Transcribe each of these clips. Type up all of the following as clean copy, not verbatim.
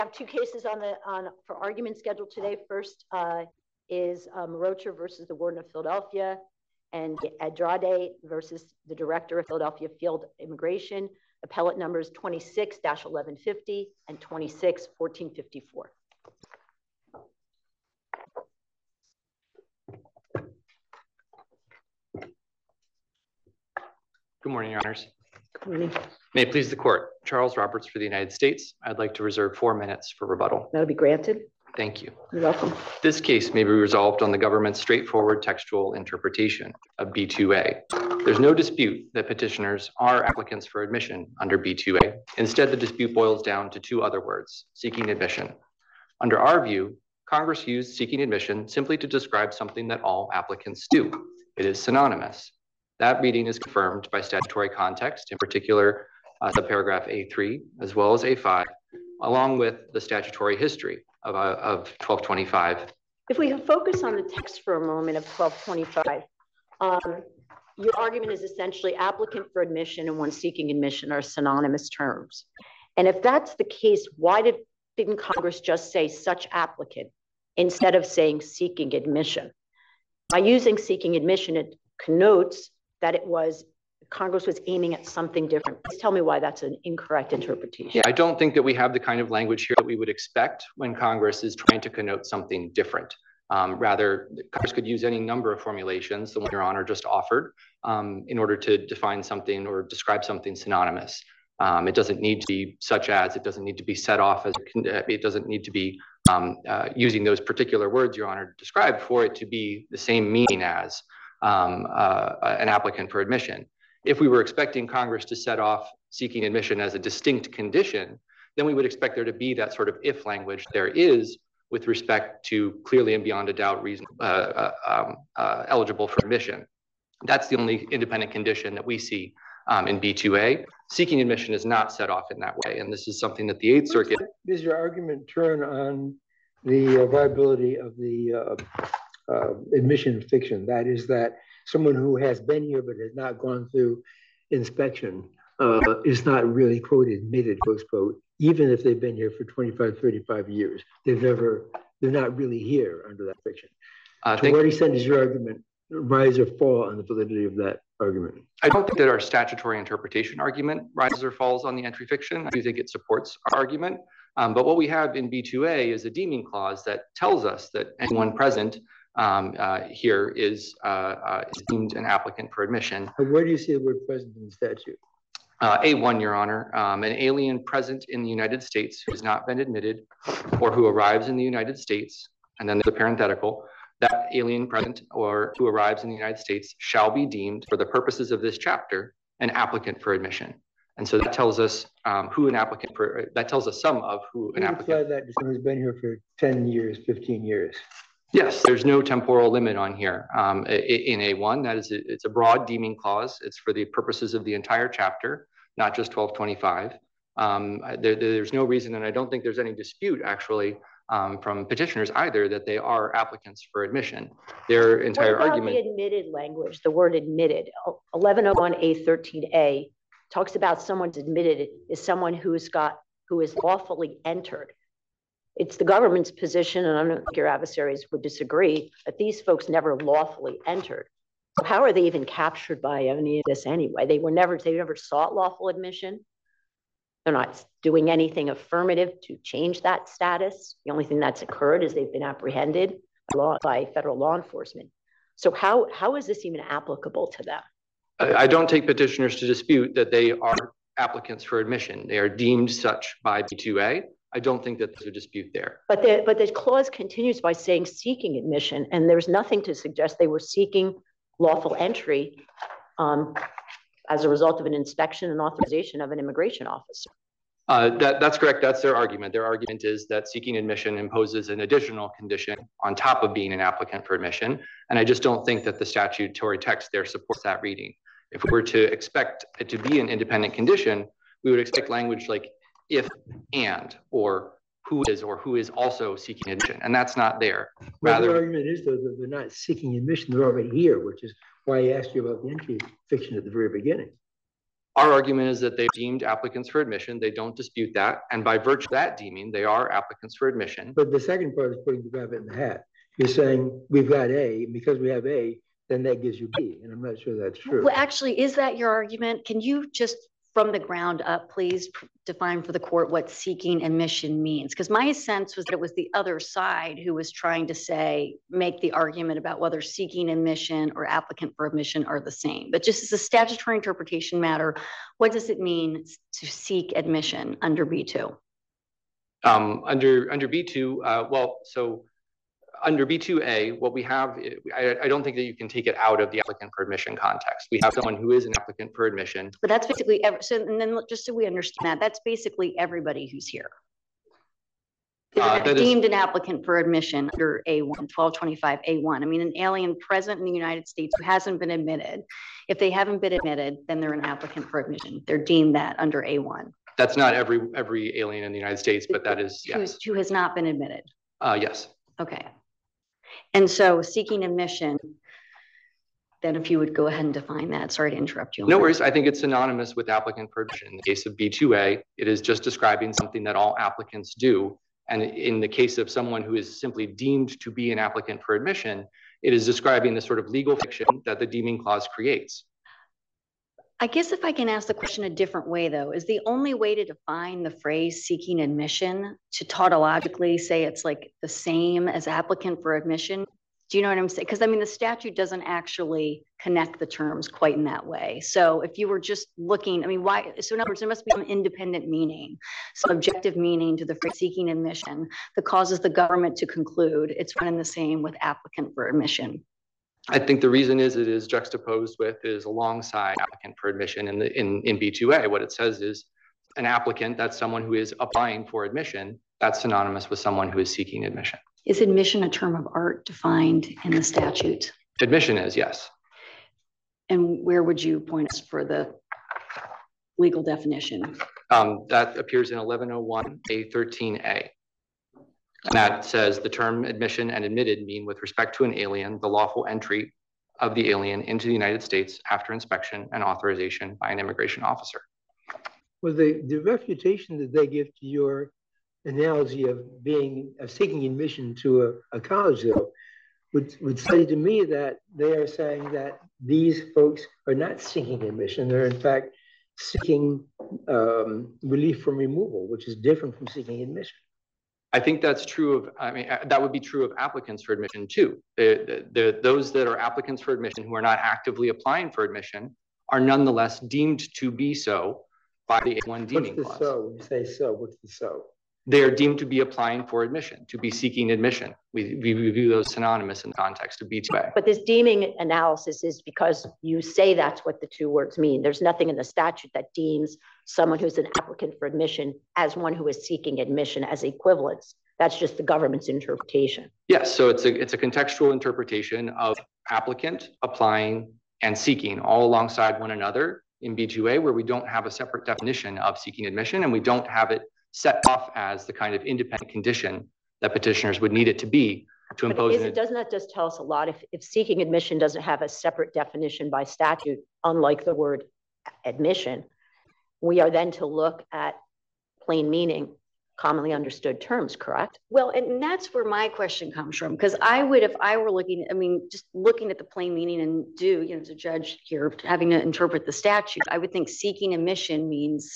have two cases for argument scheduled today. First is Mrocher versus the Warden of Philadelphia, and Andrade versus the Director of Philadelphia Field Immigration. Appellate numbers 26-1150 and 26-1454. Good morning, Your Honors. Good morning. May it please the Court. Charles Roberts for the United States. I'd like to reserve 4 minutes for rebuttal. That'll be granted. Thank you. You're welcome. This case may be resolved on the government's straightforward textual interpretation of B2A. There's no dispute that petitioners are applicants for admission under B2A. Instead, the dispute boils down to two other words: seeking admission. Under our view, Congress used seeking admission simply to describe something that all applicants do. It is synonymous. That reading is confirmed by statutory context, in particular, subparagraph A3, as well as A5, along with the statutory history of 1225. If we focus on the text for a moment of 1225, your argument is essentially applicant for admission and one seeking admission are synonymous terms. And if that's the case, why didn't Congress just say such applicant instead of saying seeking admission? By using seeking admission, it connotes that Congress was aiming at something different. Please tell me why that's an incorrect interpretation. Yeah, I don't think that we have the kind of language here that we would expect when Congress is trying to connote something different. Rather, Congress could use any number of formulations, the one Your Honor just offered, in order to define something or describe something synonymous. It doesn't need to be such as, it doesn't need to be set off as, it doesn't need to be using those particular words Your Honor described for it to be the same meaning as an applicant for admission. If we were expecting Congress to set off seeking admission as a distinct condition, then we would expect there to be that sort of if language there is with respect to clearly and beyond a doubt reason eligible for admission. That's the only independent condition that we see in B2A. Seeking admission is not set off in that way, and this is something that the Eighth Circuit— Does your argument turn on the viability of the admission fiction? That is, that someone who has been here but has not gone through inspection is not really, quote, admitted, close quote, even if they've been here for 25, 35 years. They're not really here under that fiction. To what extent does your argument rise or fall on the validity of that argument? I don't think that our statutory interpretation argument rises or falls on the entry fiction. I do think it supports our argument. But what we have in B2A is a deeming clause that tells us that anyone present here is deemed an applicant for admission. Where do you see the word present in the statute? A1, Your Honor, an alien present in the United States who has not been admitted or who arrives in the United States, and then there's a parenthetical, that alien present or who arrives in the United States shall be deemed, for the purposes of this chapter, an applicant for admission. And so that tells us that tells us some of who an applicant. Apply that to someone who's been here for 10 years, 15 years. Yes, there's no temporal limit on here. In A1, that is, it's a broad deeming clause. It's for the purposes of the entire chapter, not just 1225. There's no reason, and I don't think there's any dispute actually from petitioners either, that they are applicants for admission. Their entire argument— the admitted language, the word admitted, 1101A13A talks about someone's admitted is someone who is lawfully entered. It's the government's position, and I don't think your adversaries would disagree, that these folks never lawfully entered. So how are they even captured by any of this anyway? They never sought lawful admission. They're not doing anything affirmative to change that status. The only thing that's occurred is they've been apprehended by federal law enforcement. So how is this even applicable to them? I don't take petitioners to dispute that they are applicants for admission. They are deemed such by B2A. I don't think that there's a dispute there. But the clause continues by saying seeking admission, and there's nothing to suggest they were seeking lawful entry as a result of an inspection and authorization of an immigration officer. That's correct. That's their argument. Their argument is that seeking admission imposes an additional condition on top of being an applicant for admission. And I just don't think that the statutory text there supports that reading. If we were to expect it to be an independent condition, we would expect language like if and or who is also seeking admission, and that's not there. Rather, the argument is though that they're not seeking admission; they're already here, which is why I asked you about the entry fiction at the very beginning. Our argument is that they've deemed applicants for admission. They don't dispute that. And by virtue of that deeming, they are applicants for admission. But the second part is putting the rabbit in the hat. You're saying we've got A, and because we have A, then that gives you B. And I'm not sure that's true. Well, actually, is that your argument? Can you just from the ground up, please define for the court what seeking admission means? Because my sense was that it was the other side who was trying to say, make the argument about whether seeking admission or applicant for admission are the same. But just as a statutory interpretation matter, what does it mean to seek admission under B2? Under B2, so under B2A, what we have, I don't think that you can take it out of the applicant for admission context. We have someone who is an applicant for admission. But that's basically, so, and then just so we understand that, that's basically everybody who's here. Deemed an applicant for admission under A1, 1225A1. I mean, an alien present in the United States who hasn't been admitted, if they haven't been admitted, then they're an applicant for admission. They're deemed that under A1. That's not every alien in the United States, but that is, yes. Who has not been admitted? Yes. Okay. And so seeking admission, then if you would go ahead and define that. Sorry to interrupt you. No worries. I think it's synonymous with applicant for admission. In the case of B2A, it is just describing something that all applicants do. And in the case of someone who is simply deemed to be an applicant for admission, it is describing the sort of legal fiction that the deeming clause creates. I guess if I can ask the question a different way, though, is the only way to define the phrase seeking admission to tautologically say it's like the same as applicant for admission? Do you know what I'm saying? Because I mean, the statute doesn't actually connect the terms quite in that way. So if you were just looking, I mean, why? So in other words, there must be some independent meaning, some objective meaning to the phrase seeking admission that causes the government to conclude it's one and the same with applicant for admission. I think the reason is it is juxtaposed with is alongside applicant for admission in B2A. What it says is an applicant, that's someone who is applying for admission. That's synonymous with someone who is seeking admission. Is admission a term of art defined in the statute? Admission is, yes. And where would you point us for the legal definition? That appears in 1101A13A. And that says the term admission and admitted mean with respect to an alien, the lawful entry of the alien into the United States after inspection and authorization by an immigration officer. Well, the refutation that they give to your analogy of seeking admission to a college, though, would say to me that they are saying that these folks are not seeking admission. They're in fact seeking relief from removal, which is different from seeking admission. I think that's true of, I mean, that would be true of applicants for admission too. Those that are applicants for admission who are not actively applying for admission are nonetheless deemed to be so by the A1 deeming clause. What's the so? When you say so, what's the so? They are deemed to be applying for admission, to be seeking admission. We view those synonymous in the context of B2A. But this deeming analysis is because you say that's what the two words mean. There's nothing in the statute that deems someone who's an applicant for admission as one who is seeking admission as equivalents. That's just the government's interpretation. Yes, so it's a contextual interpretation of applicant, applying, and seeking all alongside one another in B2A, where we don't have a separate definition of seeking admission, and we don't have it set off as the kind of independent condition that petitioners would need it to be to impose. Doesn't that just tell us a lot? If seeking admission doesn't have a separate definition by statute, unlike the word admission, we are then to look at plain meaning, commonly understood terms, correct? Well, and that's where my question comes from, because I would, if I were looking, I mean, just looking at the plain meaning and as a judge here, having to interpret the statute, I would think seeking admission means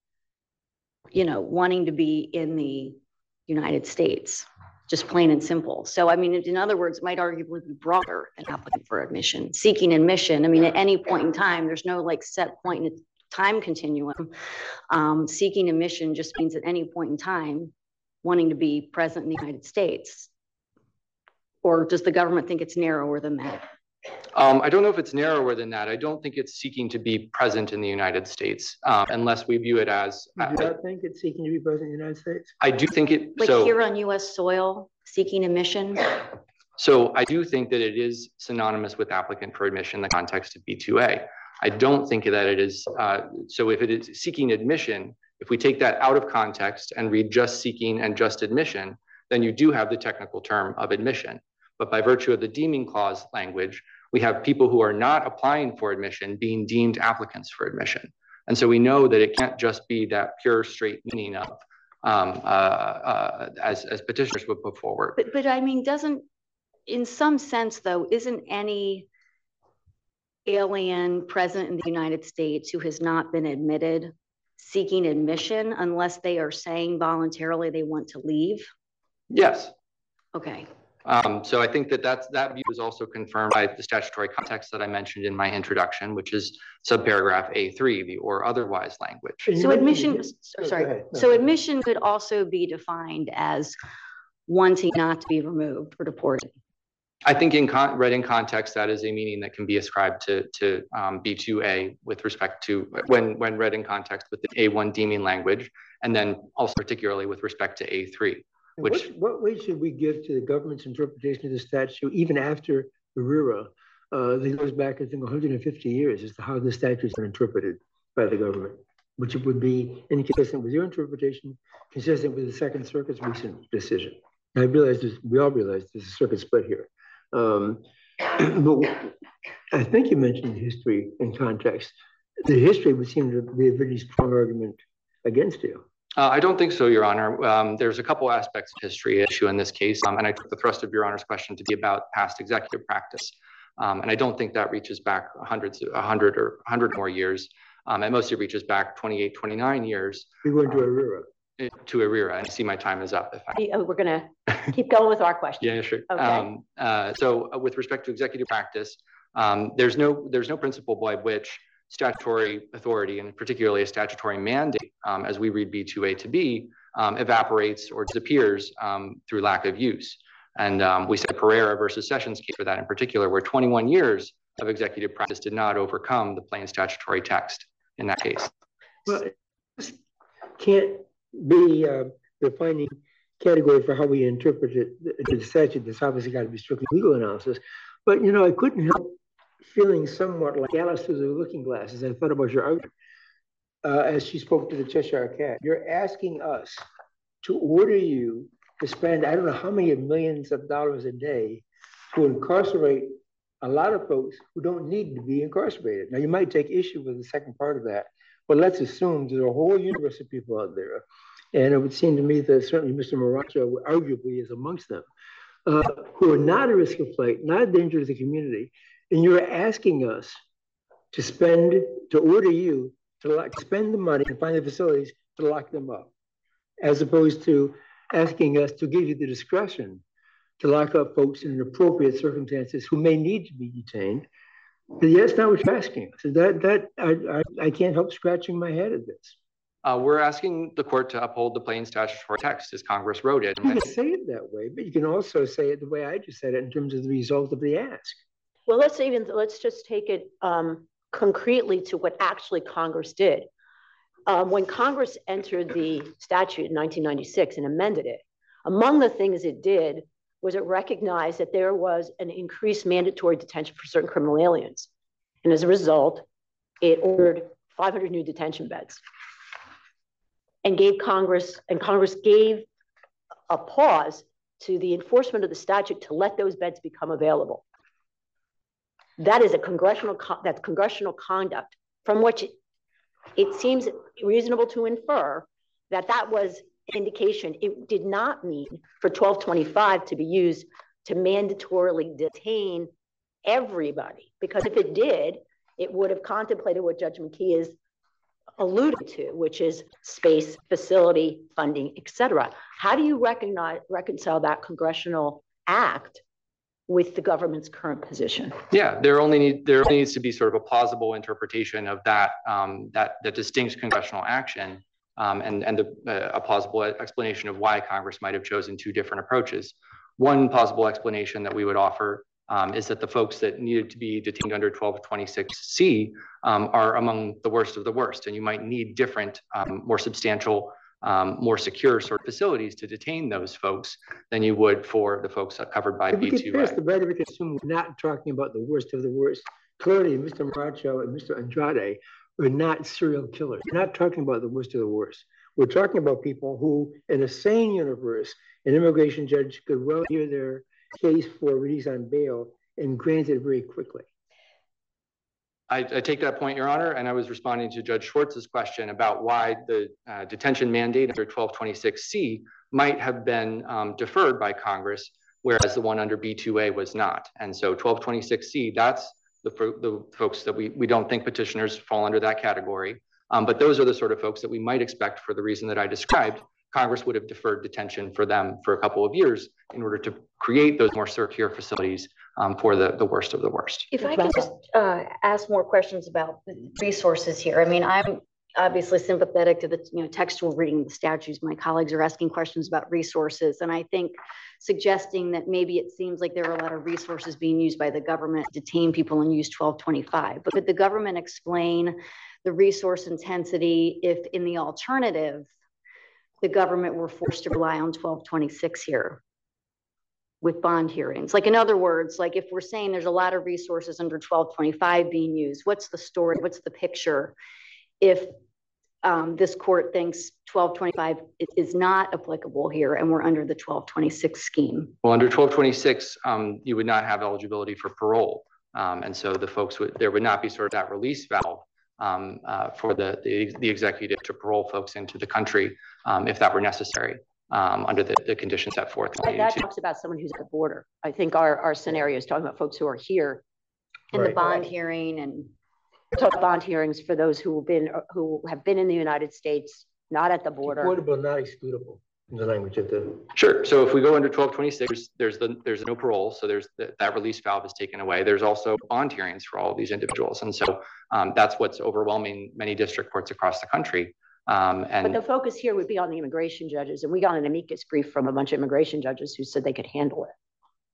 wanting to be in the United States, just plain and simple. So, I mean, in other words, it might arguably be broader than applicant for admission. Seeking admission, I mean, at any point in time, there's no like set point in the time continuum. Seeking admission just means at any point in time, wanting to be present in the United States. Or does the government think it's narrower than that? I don't know if it's narrower than that. I don't think it's seeking to be present in the United States, unless we view it as. Do you not think it's seeking to be present in the United States? I do think it. Like here on U.S. soil, seeking admission? So I do think that it is synonymous with applicant for admission in the context of B2A. I don't think that it is. So if it is seeking admission, if we take that out of context and read just seeking and just admission, then you do have the technical term of admission. But by virtue of the deeming clause language, we have people who are not applying for admission being deemed applicants for admission. And so we know that it can't just be that pure straight meaning of as petitioners would put forward. But I mean, in some sense though, isn't any alien present in the United States who has not been admitted seeking admission unless they are saying voluntarily they want to leave? Yes. Okay. So I think that view is also confirmed by the statutory context that I mentioned in my introduction, which is subparagraph A3, the or otherwise language. So admission, sorry. So admission could also be defined as wanting not to be removed or deported. I think read in context, that is a meaning that can be ascribed to B2A with respect to when read in context with the A1 deeming language, and then also particularly with respect to A3. What weight should we give to the government's interpretation of the statute, even after Barrera, that goes back, I think, 150 years as to how the statutes are interpreted by the government, which would be inconsistent with your interpretation, consistent with the Second Circuit's recent decision. And I realize we all realize there's a circuit split here. But I think you mentioned history in context. The history would seem to be a very strong argument against you. I don't think so, Your Honor. There's a couple aspects of history issue in this case, and I took the thrust of Your Honor's question to be about past executive practice. And I don't think that reaches back 100 more years. It mostly reaches back 28, 29 years. We're going to ARERA. To ARERA, and I see my time is up. We're going to keep going with our question. Yeah, sure. Okay. So with respect to executive practice, there's no principle by which statutory authority, and particularly a statutory mandate, as we read B2A to be, evaporates or disappears through lack of use. And we said Pereira versus Sessions case for that in particular, where 21 years of executive practice did not overcome the plain statutory text in that case. Well, it can't be the defining category for how we interpret it. The statute, that's obviously got to be strictly legal analysis. But, I couldn't help feeling somewhat like Alice through the looking glass as I thought about your argument as she spoke to the Cheshire Cat. You're asking us to order you to spend, I don't know how many millions of dollars a day to incarcerate a lot of folks who don't need to be incarcerated. Now, you might take issue with the second part of that, but let's assume there's a whole universe of people out there. And it would seem to me that certainly Mr. Maracho arguably is amongst them, who are not at risk of flight, not a danger to the community. And you're asking us to order you to spend the money and find the facilities to lock them up, as opposed to asking us to give you the discretion to lock up folks in appropriate circumstances who may need to be detained. But that's not what you're asking us. I can't help scratching my head at this. We're asking the court to uphold the plain statutory text as Congress wrote it. You can say it that way, but you can also say it the way I just said it in terms of the result of the ask. Well, let's just take it concretely to what actually Congress did. When Congress entered the statute in 1996 and amended it, among the things it did was it recognized that there was an increased mandatory detention for certain criminal aliens. And as a result, it ordered 500 new detention beds and Congress gave a pause to the enforcement of the statute to let those beds become available. That is congressional conduct from which it seems reasonable to infer that was indication. It did not mean for 1225 to be used to mandatorily detain everybody, because if it did, it would have contemplated what Judge McKee is alluded to, which is space, facility, funding, etc. How do you reconcile that congressional act with the government's current position? Yeah, there only needs to be sort of a plausible interpretation of that that distinct congressional action, and a plausible explanation of why Congress might have chosen two different approaches. One plausible explanation that we would offer is that the folks that needed to be detained under 1226C are among the worst of the worst, and you might need different, more substantial, more secure sort of facilities to detain those folks than you would for the folks covered by B2A. The rhetoric assume we're not talking about the worst of the worst. Clearly, Mr. Maracho and Mr. Andrade are not serial killers. We're not talking about the worst of the worst. We're talking about people who, in a sane universe, an immigration judge could well hear their case for release on bail and grant it very quickly. I take that point, Your Honor, and I was responding to Judge Schwartz's question about why the detention mandate under 1226C might have been deferred by Congress, whereas the one under B2A was not. And so 1226C, that's the folks that we don't think petitioners fall under that category. But those are the sort of folks that we might expect for the reason that I described. Congress would have deferred detention for them for a couple of years in order to create those more secure facilities for the worst of the worst. If I can just ask more questions about resources here. I mean, I'm obviously sympathetic to the textual reading of the statutes. My colleagues are asking questions about resources, and I think suggesting that maybe it seems like there are a lot of resources being used by the government to detain people and use 1225. But could the government explain the resource intensity if in the alternative, the government were forced to rely on 1226 here with bond hearings? Like, in other words, like if we're saying there's a lot of resources under 1225 being used, what's the story, what's the picture if this court thinks 1225 is not applicable here and we're under the 1226 scheme? Well, under 1226, you would not have eligibility for parole. And so the folks there would not be sort of that release valve for the executive to parole folks into the country if that were necessary under the conditions set forth. That talks about someone who's at the border. I think our scenario is talking about folks who are here. In the bond hearing, and talk bond hearings for those who have been in the United States, not at the border. Deportable, not excludable in the language of the. Sure. So if we go under 1226, there's no parole, so there's that release valve is taken away. There's also bond hearings for all of these individuals, and so that's what's overwhelming many district courts across the country. But the focus here would be on the immigration judges, and we got an amicus brief from a bunch of immigration judges who said they could handle it.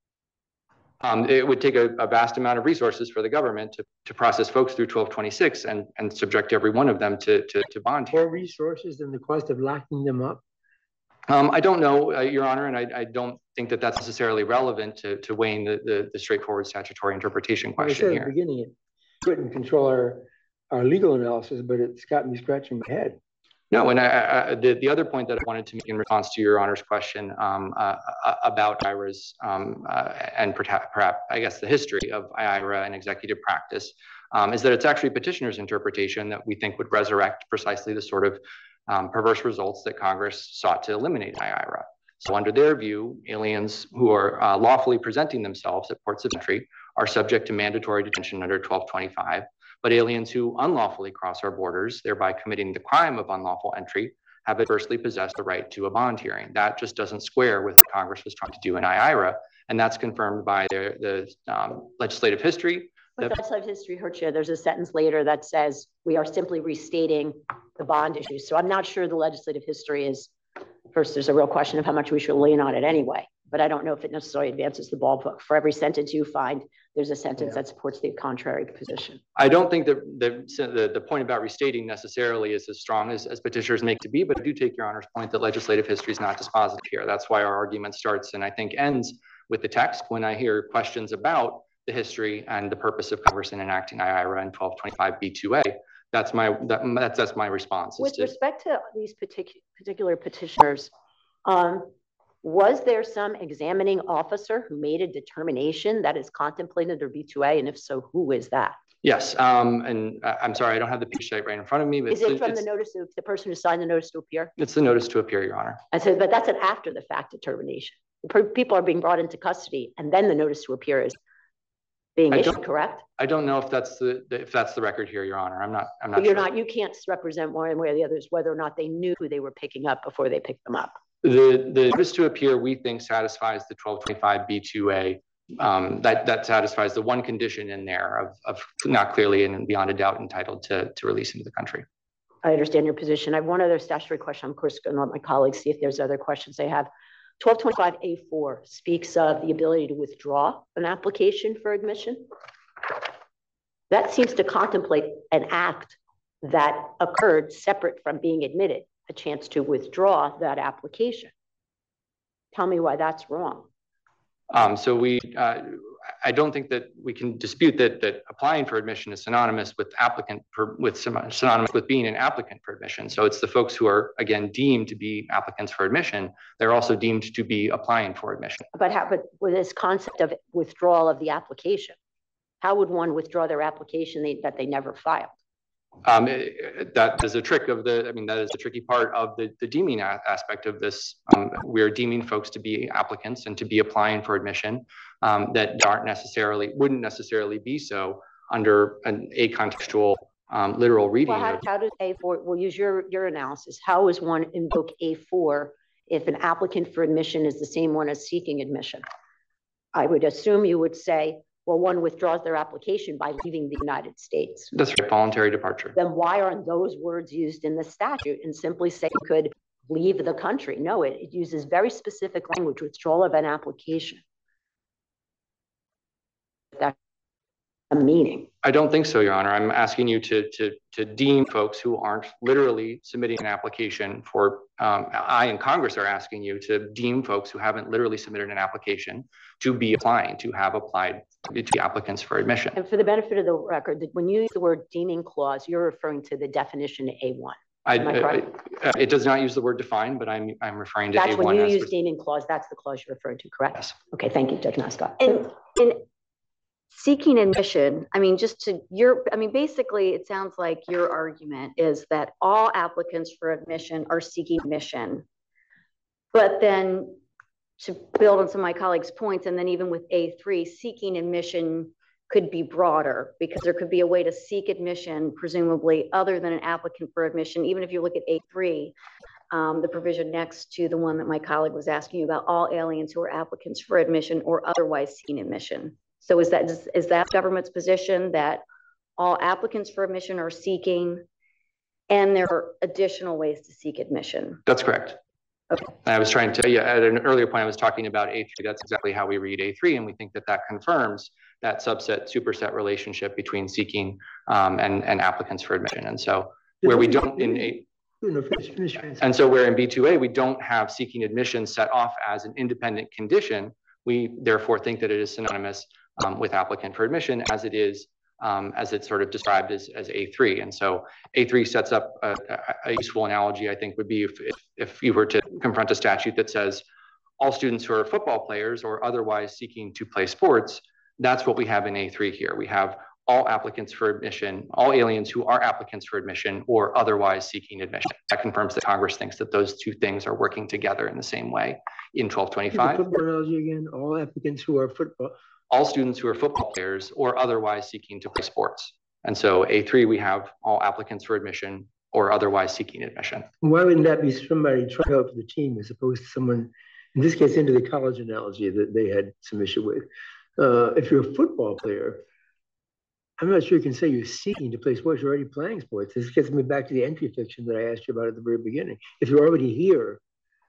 It would take a vast amount of resources for the government to process folks through 1226 and subject every one of them to bond. More resources than the cost of locking them up? I don't know, Your Honor, and I don't think that that's necessarily relevant to weighing the straightforward statutory interpretation question here. At the beginning, it couldn't control our legal analysis, but it's got me scratching my head. No, and the other point that I wanted to make in response to Your Honor's question about IIRAs and perhaps, I guess, the history of IIRA and executive practice is that it's actually petitioner's interpretation that we think would resurrect precisely the sort of perverse results that Congress sought to eliminate in IIRA. So under their view, aliens who are lawfully presenting themselves at ports of entry are subject to mandatory detention under 1225. But aliens who unlawfully cross our borders, thereby committing the crime of unlawful entry, have adversely possessed the right to a bond hearing. That just doesn't square with what Congress was trying to do in IIRA, and that's confirmed by the legislative history. But the legislative history hurts you. There's a sentence later that says we are simply restating the bond issue. So I'm not sure the legislative history is, first, there's a real question of how much we should lean on it anyway, but I don't know if it necessarily advances the ballpark. For every sentence you find, there's a sentence that supports the contrary position. I don't think that the point about restating necessarily is as strong as petitioners make to be, but I do take Your Honor's point that legislative history is not dispositive here. That's why our argument starts and I think ends with the text when I hear questions about the history and the purpose of Congress in enacting IIRA and 1225B2A. That's my response. With respect to these particular petitioners, was there some examining officer who made a determination that is contemplated under B2A? And if so, who is that? Yes. And I'm sorry, I don't have the page sheet right in front of me. But is it from the notice of the person who signed the notice to appear? It's the notice to appear, Your Honor. I said, but that's an after the fact determination. People are being brought into custody and then the notice to appear is being issued, correct? I don't know if that's the record here, Your Honor. I'm not but sure. You can't represent one way or the others whether or not they knew who they were picking up before they picked them up. The notice to appear, we think, satisfies the 1225B2A. That satisfies the one condition in there of not clearly and beyond a doubt entitled to release into the country. I understand your position. I have one other statutory question. I'm, of course, going to let my colleagues see if there's other questions they have. 1225A4 speaks of the ability to withdraw an application for admission. That seems to contemplate an act that occurred separate from being admitted, a chance to withdraw that application. Tell me why that's wrong. I don't think that we can dispute that applying for admission is synonymous with synonymous with being an applicant for admission. So it's the folks who are, again, deemed to be applicants for admission. They're also deemed to be applying for admission. But with this concept of withdrawal of the application, How would one withdraw their application that they never filed? That is a trick of the, I mean, that is a tricky part of the deeming aspect of this. We're deeming folks to be applicants and to be applying for admission that wouldn't necessarily be so under an acontextual literal reading. Well, how does A4, we'll use your analysis. How does one invoke A4 if an applicant for admission is the same one as seeking admission? I would assume you would say, well, one withdraws their application by leaving the United States. That's right, voluntary departure. Then why aren't those words used in the statute and simply say you could leave the country? No, it uses very specific language, withdrawal of an application. That's a meaning. I don't think so, Your Honor. I'm asking you to deem folks who aren't literally submitting an application for, I and Congress are asking you to deem folks who haven't literally submitted an application to be applying, to have applied to be applicants for admission. And for the benefit of the record, when you use the word deeming clause, you're referring to the definition A1. It does not use the word define, but I'm referring to that's A1. When you use deeming clause, that's the clause you're referring to, correct? Yes. Okay, thank you, Judge Mascott. And seeking admission, I mean, basically it sounds like your argument is that all applicants for admission are seeking admission. But then to build on some of my colleagues' points, and then even with A3, seeking admission could be broader because there could be a way to seek admission, presumably other than an applicant for admission. Even if you look at A3, the provision next to the one that my colleague was asking you about, all aliens who are applicants for admission or otherwise seeking admission. So is that government's position that all applicants for admission are seeking, and there are additional ways to seek admission? That's correct. Okay. I was trying to, at an earlier point, I was talking about A3. That's exactly how we read A3, and we think that confirms that superset relationship between seeking and applicants for admission. And so where we don't in B2A, we don't have seeking admission set off as an independent condition. We therefore think that it is synonymous with applicant for admission as it is, as it's sort of described as A3. And so A3 sets up a useful analogy, I think, would be if you were to confront a statute that says all students who are football players or otherwise seeking to play sports, that's what we have in A3 here. We have all applicants for admission, all aliens who are applicants for admission or otherwise seeking admission. That confirms that Congress thinks that those two things are working together in the same way in 1225. Football analogy again, all applicants who are football. All students who are football players or otherwise seeking to play sports. And so A3, we have all applicants for admission or otherwise seeking admission. Why wouldn't that be somebody trying out for the team as opposed to someone, in this case, into the college analogy that they had some issue with? If you're a football player, I'm not sure you can say you're seeking to play sports, you're already playing sports. This gets me back to the entry fiction that I asked you about at the very beginning. If you're already here,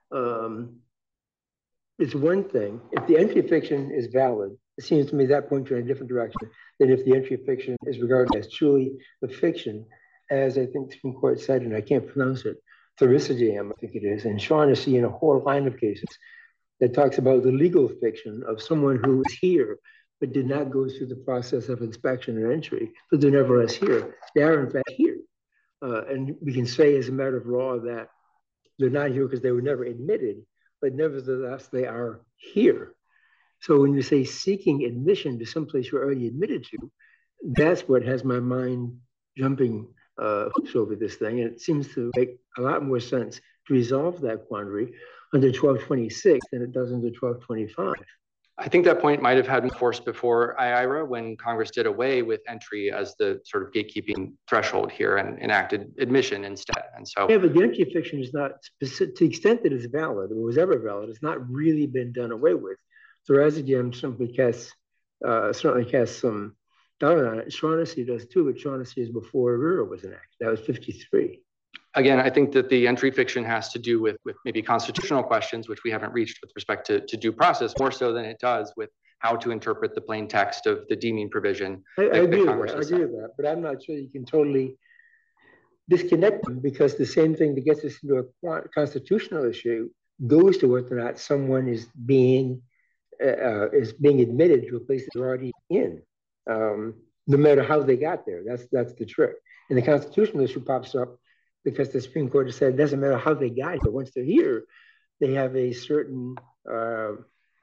it's one thing. If the entry fiction is valid, it seems to me that points you in a different direction than if the entry fiction is regarded as truly the fiction, as I think the Supreme Court said, and I can't pronounce it, Tharisidam, I think it is, and Shaughnessy in a whole line of cases that talks about the legal fiction of someone who is here but did not go through the process of inspection and entry, but they're nevertheless here. They are in fact here. And we can say as a matter of law that they're not here because they were never admitted, but nevertheless they are here. So when you say seeking admission to someplace you're already admitted to, that's what has my mind jumping hoops over this thing. And it seems to make a lot more sense to resolve that quandary under 1226 than it does under 1225. I think that point might have had been forced before IIRA when Congress did away with entry as the sort of gatekeeping threshold here and enacted admission instead. And so, yeah, but the entry fiction is not specific to the extent that it's valid, or was ever valid, it's not really been done away with. Tharisidam simply certainly casts some doubt on it. Shaughnessy does too, but Shaughnessy is before IIRA was enacted. That was 53. Again, I think that the entry fiction has to do with maybe constitutional questions, which we haven't reached with respect to due process, more so than it does with how to interpret the plain text of the deeming provision. I agree with that, but I'm not sure you can totally disconnect them, because the same thing that gets us into a constitutional issue goes to whether or not someone is being admitted to a place that they're already in, no matter how they got there. That's the trick. And the constitutional issue pops up because the Supreme Court has said it doesn't matter how they got here. Once they're here, they have a certain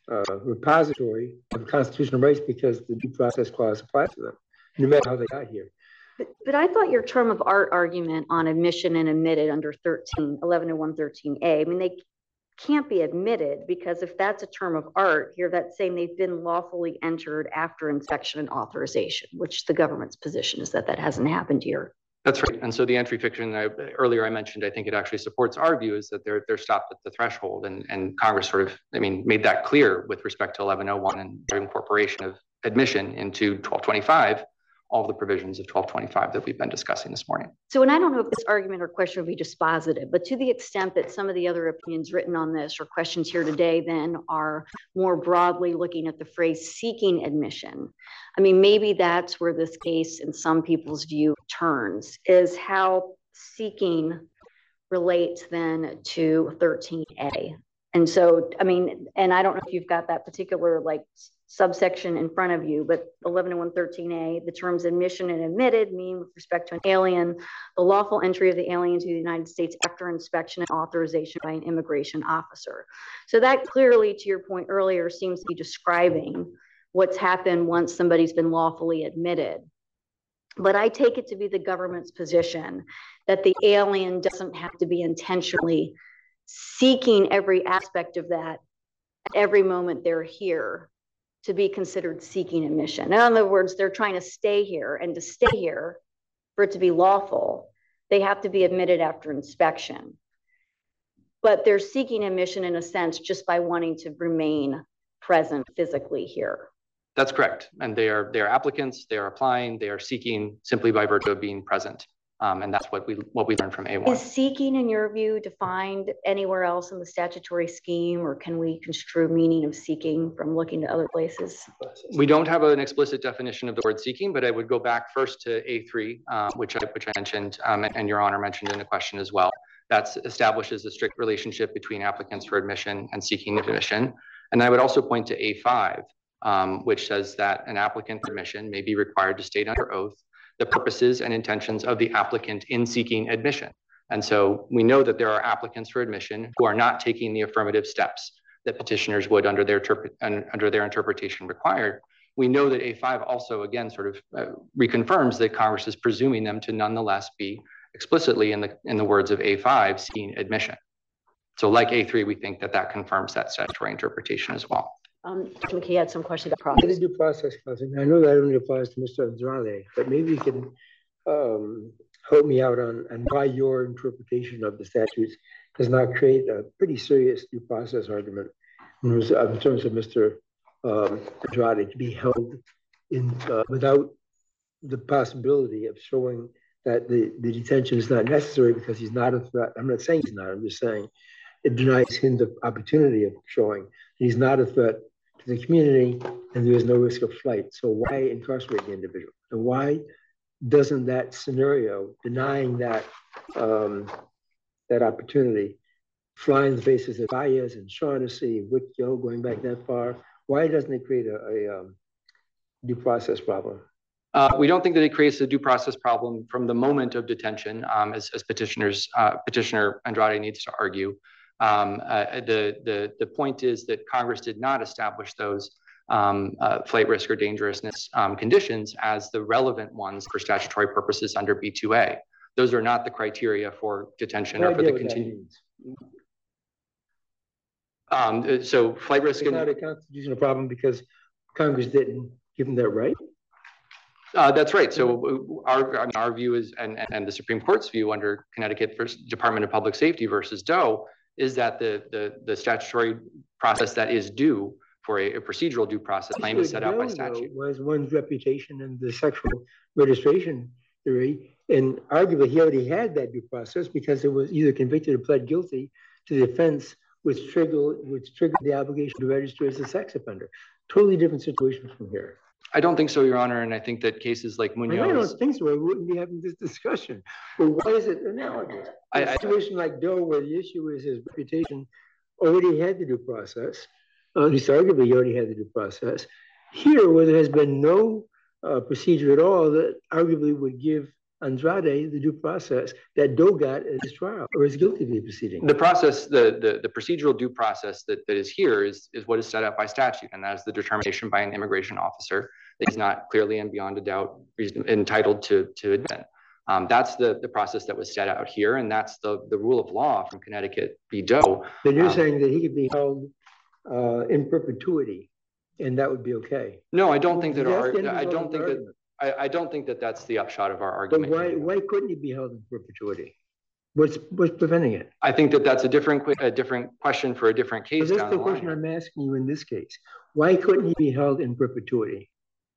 repository of constitutional rights because the due process clause applies to them, no matter how they got here. But I thought your term of art argument on admission and admitted under 110113A, I mean, they can't be admitted because if that's a term of art here, that's saying they've been lawfully entered after inspection and authorization, which the government's position is that that hasn't happened here. That's right. And so the entry fiction earlier I mentioned, I think it actually supports our view is that they're stopped at the threshold, and Congress sort of, I mean, made that clear with respect to 1101 and their incorporation of admission into 1225, all of the provisions of 1225 that we've been discussing this morning. So, and I don't know if this argument or question would be dispositive, but to the extent that some of the other opinions written on this or questions here today then are more broadly looking at the phrase seeking admission, I mean, maybe that's where this case in some people's view turns, is how seeking relates then to 13A. And so, I mean, and I don't know if you've got that particular like subsection in front of you, but 110113A, the terms admission and admitted mean with respect to an alien, the lawful entry of the alien to the United States after inspection and authorization by an immigration officer. So that clearly, to your point earlier, seems to be describing what's happened once somebody's been lawfully admitted. But I take it to be the government's position that the alien doesn't have to be intentionally seeking every aspect of that at every moment they're here to be considered seeking admission. In other words, they're trying to stay here, and to stay here, for it to be lawful, they have to be admitted after inspection. But they're seeking admission in a sense just by wanting to remain present physically here. That's correct. And they are applicants, they are applying, they are seeking simply by virtue of being present. And that's what we learned from A1. Is seeking, in your view, defined anywhere else in the statutory scheme, or can we construe meaning of seeking from looking to other places? We don't have an explicit definition of the word seeking, but I would go back first to A3, which I mentioned, and Your Honor mentioned in the question as well. That establishes a strict relationship between applicants for admission and seeking admission. And I would also point to A5, which says that an applicant for admission may be required to state under oath the purposes and intentions of the applicant in seeking admission. And so we know that there are applicants for admission who are not taking the affirmative steps that petitioners would under their interpretation required. We know that A5 also, again, sort of reconfirms that Congress is presuming them to nonetheless be explicitly, in the words of A5, seeking admission. So like A3, we think that confirms that statutory interpretation as well. McKee had some questions about process. The due process clause, and I know that only applies to Mr. Andrade, but maybe you can help me out on why your interpretation of the statutes does not create a pretty serious due process argument in terms of Mr. Andrade to be held in without the possibility of showing that the detention is not necessary because he's not a threat. I'm not saying he's not, I'm just saying it denies him the opportunity of showing that he's not a threat to the community and there is no risk of flight. So why incarcerate the individual? And why doesn't that scenario, denying that that opportunity, fly in the faces of Baez and Shaughnessy, Whitgill, going back that far, why doesn't it create a due process problem? We don't think that it creates a due process problem from the moment of detention, as Petitioner Andrade needs to argue. The point is that Congress did not establish those flight risk or dangerousness conditions as the relevant ones for statutory purposes under B2A. Those are not the criteria for detention or for the continued. So flight risk is not a constitutional problem because Congress didn't give them that right. That's right. So our view is, and the Supreme Court's view under Connecticut Department of Public Safety versus Doe, is that the statutory process that is due for a procedural due process claim is set out by statute. Was one's reputation in the sexual registration theory, and arguably he already had that due process because it was either convicted or pled guilty to the offense which triggered the obligation to register as a sex offender. Totally different situation from here. I don't think so, Your Honor, and I think that cases like Munoz. I don't think so. I wouldn't be having this discussion. But why is it analogous? A situation like Doe, where the issue is his reputation, already had the due process. At least arguably, he already had the due process. Here, where there has been no procedure at all, that arguably would give Andrade the due process that Doe got at his trial or his guilty plea proceeding. The process, the procedural due process that is here is what is set up by statute, and that is the determination by an immigration officer that he's not clearly and beyond a doubt entitled to admit. That's the process that was set out here, and that's the rule of law from Connecticut v. Doe. Then you're saying that he could be held in perpetuity, and that would be okay. No, I don't think that. I don't think that that's the upshot of our argument. But why couldn't he be held in perpetuity? What's preventing it? I think that that's a different question for a different case. That's the question I'm asking you in this case. Why couldn't he be held in perpetuity?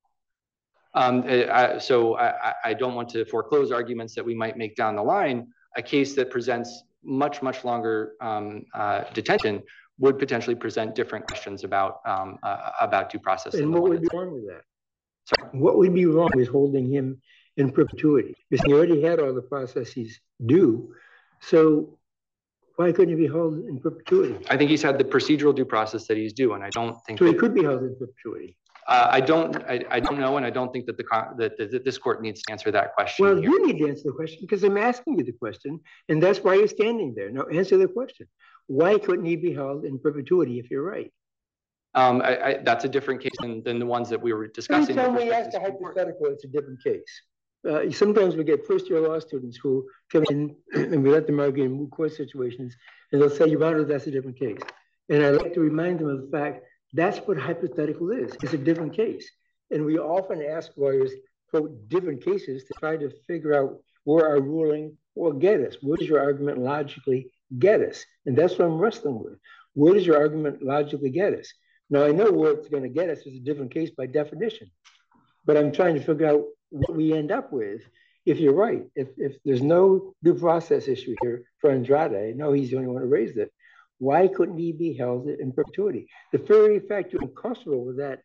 So I don't want to foreclose arguments that we might make down the line. A case that presents much longer detention would potentially present different questions about due process. And what would be wrong with that? Sorry? What would be wrong with holding him in perpetuity? Because he already had all the processes due. So why couldn't he be held in perpetuity? I think he's had the procedural due process that he's due, and I don't think. So he could be held in perpetuity. I don't know, and I don't think that this court needs to answer that question. Well, you need to answer the question because I'm asking you the question, and that's why you're standing there. Now answer the question. Why couldn't he be held in perpetuity if you're right? That's a different case than the ones that we were discussing. Every time we ask a hypothetical, it's a different case. Sometimes we get first-year law students who come in and we let them argue in moot court situations, and they'll say, Your Honor, that's a different case. And I like to remind them of the fact that's what hypothetical is. It's a different case. And we often ask lawyers, quote, different cases to try to figure out where our ruling will get us. Where does your argument logically get us? And that's what I'm wrestling with. Where does your argument logically get us? Now, I know where it's going to get us is a different case by definition, but I'm trying to figure out what we end up with if you're right. If there's no due process issue here for Andrade, I know he's the only one who raised it, why couldn't he be held in perpetuity? The very fact you're uncomfortable with that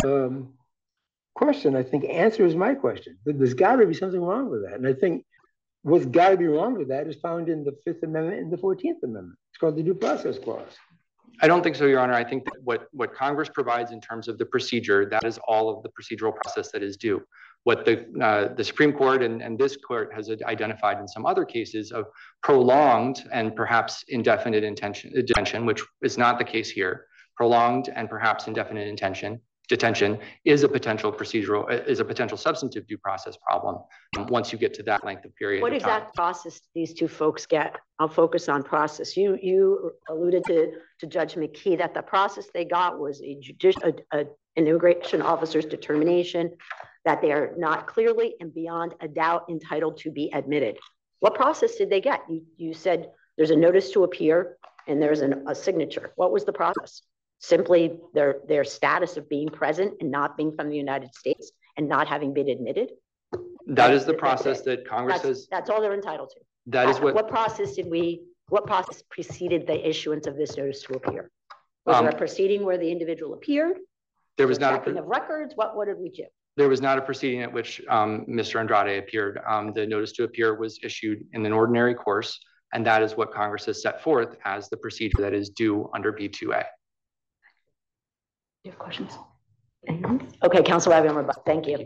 question, I think, answers my question. There's got to be something wrong with that. And I think what's got to be wrong with that is found in the Fifth Amendment and the 14th Amendment. It's called the Due Process Clause. I don't think so, Your Honor. I think that what Congress provides in terms of the procedure, that is all of the procedural process that is due. What the Supreme Court and this court has identified in some other cases of prolonged and perhaps indefinite detention, which is not the case here, prolonged and perhaps indefinite detention is a potential substantive due process problem once you get to that length of period. What exact process do these two folks get? I'll focus on process. You alluded to Judge McKee that the process they got was an immigration officer's determination that they are not clearly and beyond a doubt entitled to be admitted. What process did they get? You said there's a notice to appear and there's a signature. What was the process? Simply their status of being present and not being from the United States and not having been admitted? That is the process that Congress has. That's all they're entitled to. That is what process preceded the issuance of this notice to appear? Was there a proceeding where the individual appeared? There was not a records. What did we do? There was not a proceeding at which Mr. Andrade appeared. The notice to appear was issued in an ordinary course, and that is what Congress has set forth as the procedure that is due under B2A. Do you have questions? Okay, Councilor Avion, thank you.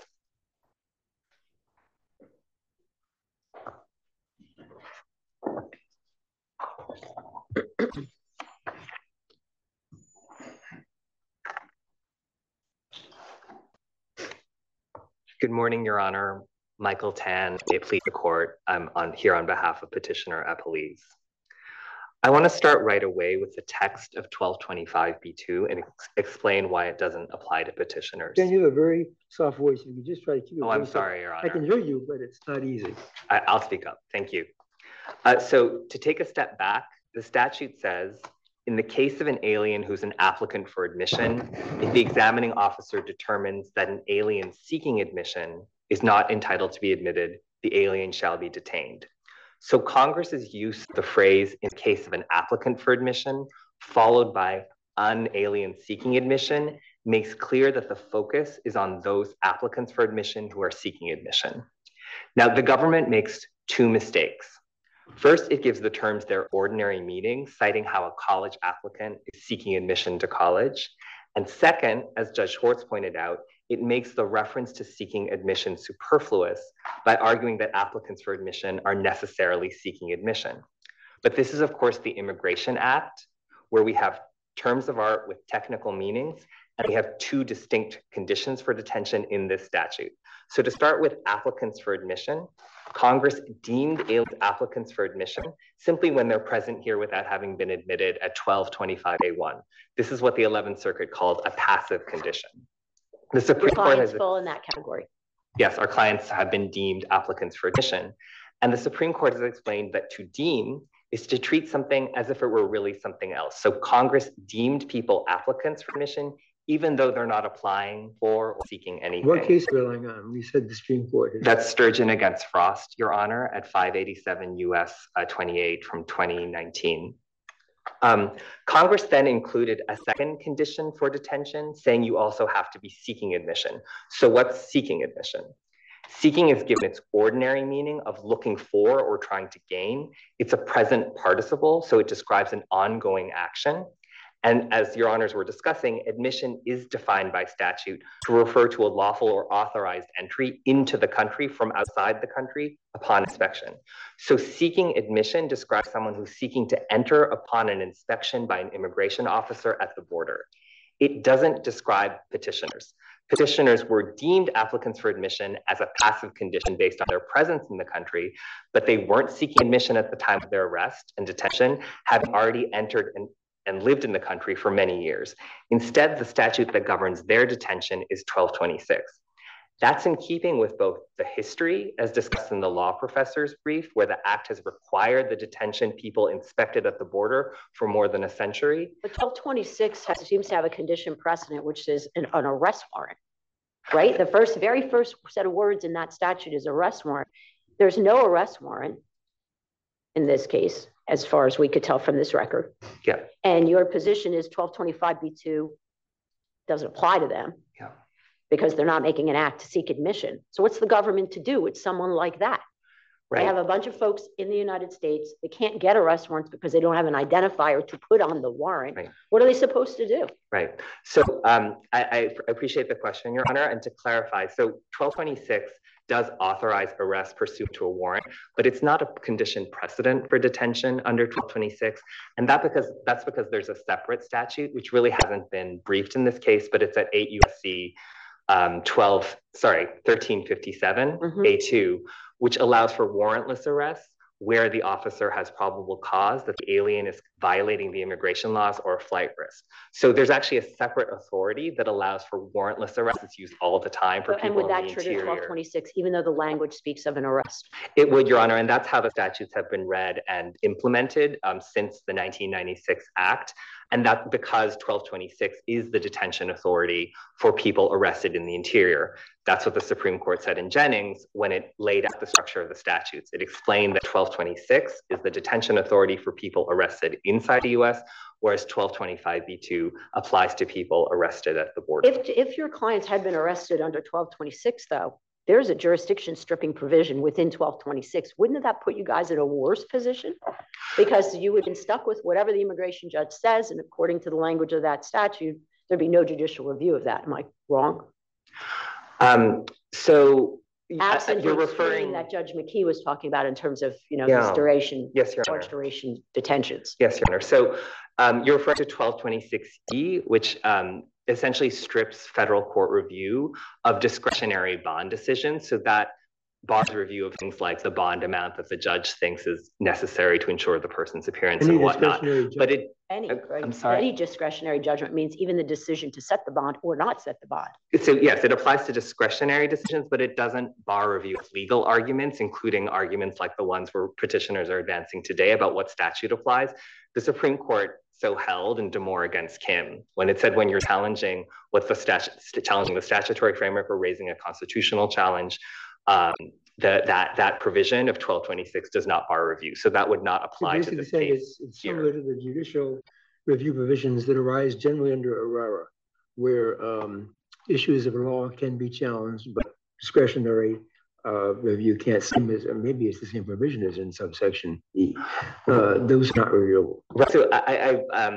Good morning, Your Honor. Michael Tan, may it please the court. I'm here on behalf of Petitioner Appellees. I want to start right away with the text of 1225B2 and explain why it doesn't apply to petitioners. Dan, you have a very soft voice. You can just try to keep it. Oh, I'm sorry, Your Honor. I can hear you, but it's not easy. I'll speak up. Thank you. So to take a step back, the statute says, in the case of an alien who's an applicant for admission, if the examining officer determines that an alien seeking admission is not entitled to be admitted, the alien shall be detained. So Congress's use of the phrase in case of an applicant for admission, followed by an alien seeking admission, makes clear that the focus is on those applicants for admission who are seeking admission. Now, the government makes two mistakes. First, it gives the terms their ordinary meaning, citing how a college applicant is seeking admission to college. And second, as Judge Schwartz pointed out, it makes the reference to seeking admission superfluous by arguing that applicants for admission are necessarily seeking admission. But this is, of course, the Immigration Act, where we have terms of art with technical meanings, and we have two distinct conditions for detention in this statute. So to start with applicants for admission, Congress deemed alien applicants for admission simply when they're present here without having been admitted at 1225A1. This is what the 11th Circuit called a passive condition. The Supreme Court has fall in that category. Yes, our clients have been deemed applicants for admission. And the Supreme Court has explained that to deem is to treat something as if it were really something else. So Congress deemed people applicants for admission, even though they're not applying for or seeking anything. What case are you relying on? We said the Supreme Court. That's Sturgeon against Frost, Your Honor, at 587 U.S. 28 from 2019. Congress then included a second condition for detention, saying you also have to be seeking admission. So what's seeking admission? Seeking is given its ordinary meaning of looking for or trying to gain. It's a present participle, so it describes an ongoing action. And as Your Honors were discussing, admission is defined by statute to refer to a lawful or authorized entry into the country from outside the country upon inspection. So seeking admission describes someone who's seeking to enter upon an inspection by an immigration officer at the border. It doesn't describe petitioners. Petitioners were deemed applicants for admission as a passive condition based on their presence in the country, but they weren't seeking admission at the time of their arrest and detention, having already entered and lived in the country for many years. Instead, the statute that governs their detention is 1226. That's in keeping with both the history, as discussed in the law professor's brief, where the act has required the detention people inspected at the border for more than a century. But 1226 seems to have a condition precedent, which is an arrest warrant, right? The very first set of words in that statute is arrest warrant. There's no arrest warrant in this case, as far as we could tell from this record. Yeah. And your position is 1225B2 doesn't apply to them. Yeah. Because they're not making an act to seek admission. So what's the government to do with someone like that? Right. They have a bunch of folks in the United States. They can't get arrest warrants because they don't have an identifier to put on the warrant. Right. What are they supposed to do? Right. So I appreciate the question, Your Honor. And to clarify, so 1226 does authorize arrest pursuant to a warrant, but it's not a condition precedent for detention under 1226. And that's because there's a separate statute, which really hasn't been briefed in this case, but it's at 8 U.S.C. 1357 A2, which allows for warrantless arrests where the officer has probable cause that the alien is violating the immigration laws or a flight risk. So there's actually a separate authority that allows for warrantless arrests. It's used all the time for people in the interior. And would that trigger 1226, even though the language speaks of an arrest? It would, Your Honor, and that's how the statutes have been read and implemented since the 1996 Act. And that's because 1226 is the detention authority for people arrested in the interior. That's what the Supreme Court said in Jennings when it laid out the structure of the statutes. It explained that 1226 is the detention authority for people arrested inside the US, whereas 1225B2 applies to people arrested at the border. If your clients had been arrested under 1226, though, there's a jurisdiction stripping provision within 1226. Wouldn't that put you guys in a worse position? Because you would have been stuck with whatever the immigration judge says, and according to the language of that statute, there'd be no judicial review of that. Am I wrong? So absent you're referring that Judge McKee was talking about in terms of this duration, yes, Your Honor. large duration detentions. Yes, Your Honor. So you're referring to 1226E, which essentially strips federal court review of discretionary bond decisions. So that bars review of things like the bond amount that the judge thinks is necessary to ensure the person's appearance and whatnot. But any discretionary judgment means even the decision to set the bond or not set the bond. So yes, it applies to discretionary decisions, but it doesn't bar review of legal arguments, including arguments like the ones where petitioners are advancing today about what statute applies. The Supreme Court so held in Damore against Kim, when it said when you're challenging challenging the statutory framework or raising a constitutional challenge, that provision of 1226 does not bar review. So that would not apply to this case. It's similar to the judicial review provisions that arise generally under ARARA, where issues of law can be challenged, but discretionary review can't seem as, maybe it's the same provision as in subsection E. Those are not reviewable. Right. So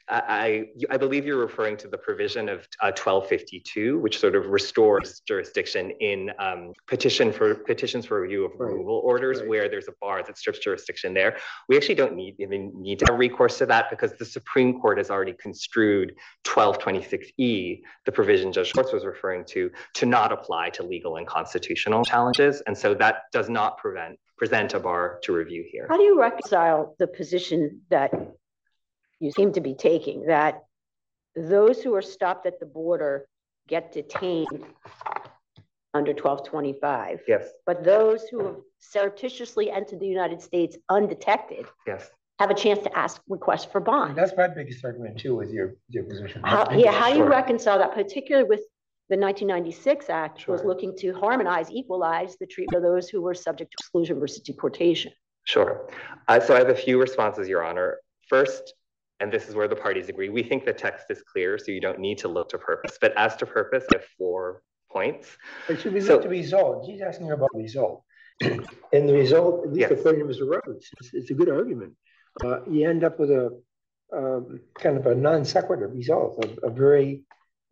I believe you're referring to the provision of 1252, which sort of restores jurisdiction in petitions for review of removal orders, where there's a bar that strips jurisdiction there. We actually don't even need to have recourse to that because the Supreme Court has already construed 1226E, the provision Judge Schwartz was referring to not apply to legal and constitutional challenges. And so that does not present a bar to review here. How do you reconcile the position that you seem to be taking, that those who are stopped at the border get detained under 1225? Yes. But those who have surreptitiously entered the United States undetected, yes, have a chance to request for bond? That's my biggest argument too with your position. How do you reconcile that, particularly with the 1996 Act was looking to harmonize, equalize the treatment of those who were subject to exclusion versus deportation? Sure. So I have a few responses, Your Honor. First, and this is where the parties agree, we think the text is clear, so you don't need to look to purpose. But as to purpose, I have 4 points. It should be looked to result. She's asking about result. And the result, at least according to Mr. Roberts, it's a good argument. You end up with a kind of a non sequitur result, a very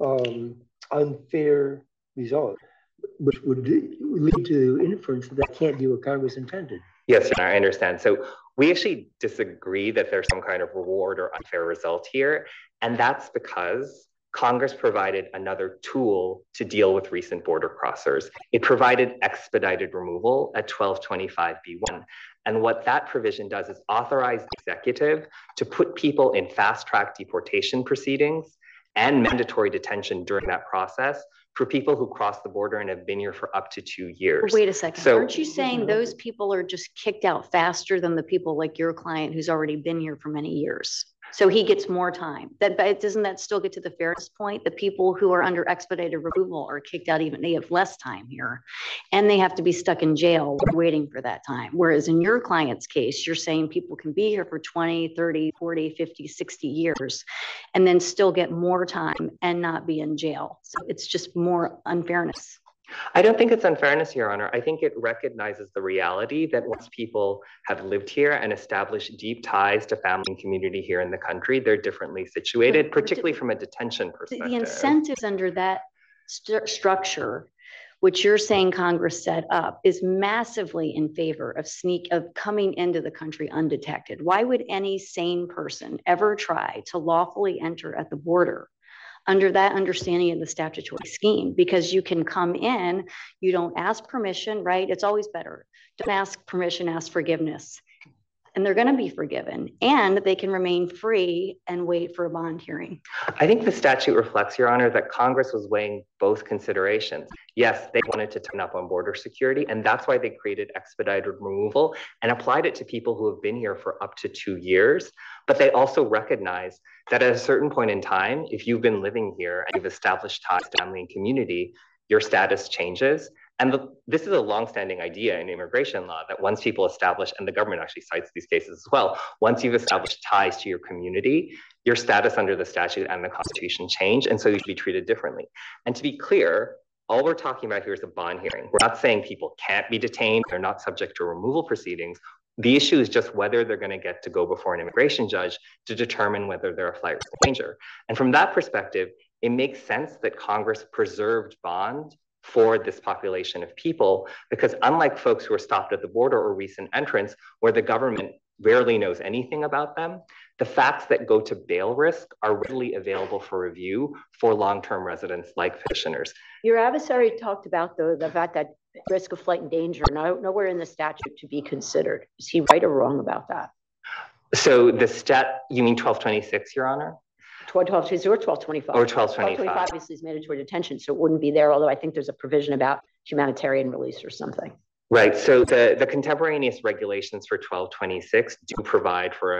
unfair result, which would lead to inference that can't be what Congress intended. Yes, I understand. So we actually disagree that there's some kind of reward or unfair result here. And that's because Congress provided another tool to deal with recent border crossers. It provided expedited removal at 1225B1. And what that provision does is authorize the executive to put people in fast-track deportation proceedings and mandatory detention during that process for people who cross the border and have been here for up to 2 years. Wait a second. So, aren't you saying those people are just kicked out faster than the people like your client who's already been here for many years? So he gets more time. But doesn't that still get to the fairness point? The people who are under expedited removal are kicked out even, they have less time here. And they have to be stuck in jail waiting for that time. Whereas in your client's case, you're saying people can be here for 20, 30, 40, 50, 60 years and then still get more time and not be in jail. So it's just more unfairness. I don't think it's unfairness, Your Honor. I think it recognizes the reality that once people have lived here and established deep ties to family and community here in the country, they're differently situated, particularly from a detention perspective. The incentives under that structure, which you're saying Congress set up, is massively in favor of coming into the country undetected. Why would any sane person ever try to lawfully enter at the border under that understanding of the statutory scheme? Because you can come in, you don't ask permission, right? It's always better. Don't ask permission, ask forgiveness. And they're going to be forgiven, and they can remain free and wait for a bond hearing. I think the statute reflects, Your Honor, that Congress was weighing both considerations. Yes, they wanted to tighten up on border security, and that's why they created expedited removal and applied it to people who have been here for up to 2 years. But they also recognize that at a certain point in time, if you've been living here and you've established ties to family and community, your status changes. And this is a longstanding idea in immigration law that once people establish, and the government actually cites these cases as well, once you've established ties to your community, your status under the statute and the Constitution change, and so you should be treated differently. And to be clear, all we're talking about here is a bond hearing. We're not saying people can't be detained, they're not subject to removal proceedings. The issue is just whether they're going to get to go before an immigration judge to determine whether they're a flight risk danger. And from that perspective, it makes sense that Congress preserved bond for this population of people, because unlike folks who are stopped at the border or recent entrants, where the government rarely knows anything about them, the facts that go to bail risk are readily available for review for long-term residents like petitioners. Your adversary talked about the fact that risk of flight and danger, nowhere in the statute to be considered. Is he right or wrong about that? So the you mean 1226, Your Honor? 1226 or 1225. Or 1225. 1225 obviously is mandatory detention, so it wouldn't be there, although I think there's a provision about humanitarian release or something. Right, so the contemporaneous regulations for 1226 do provide for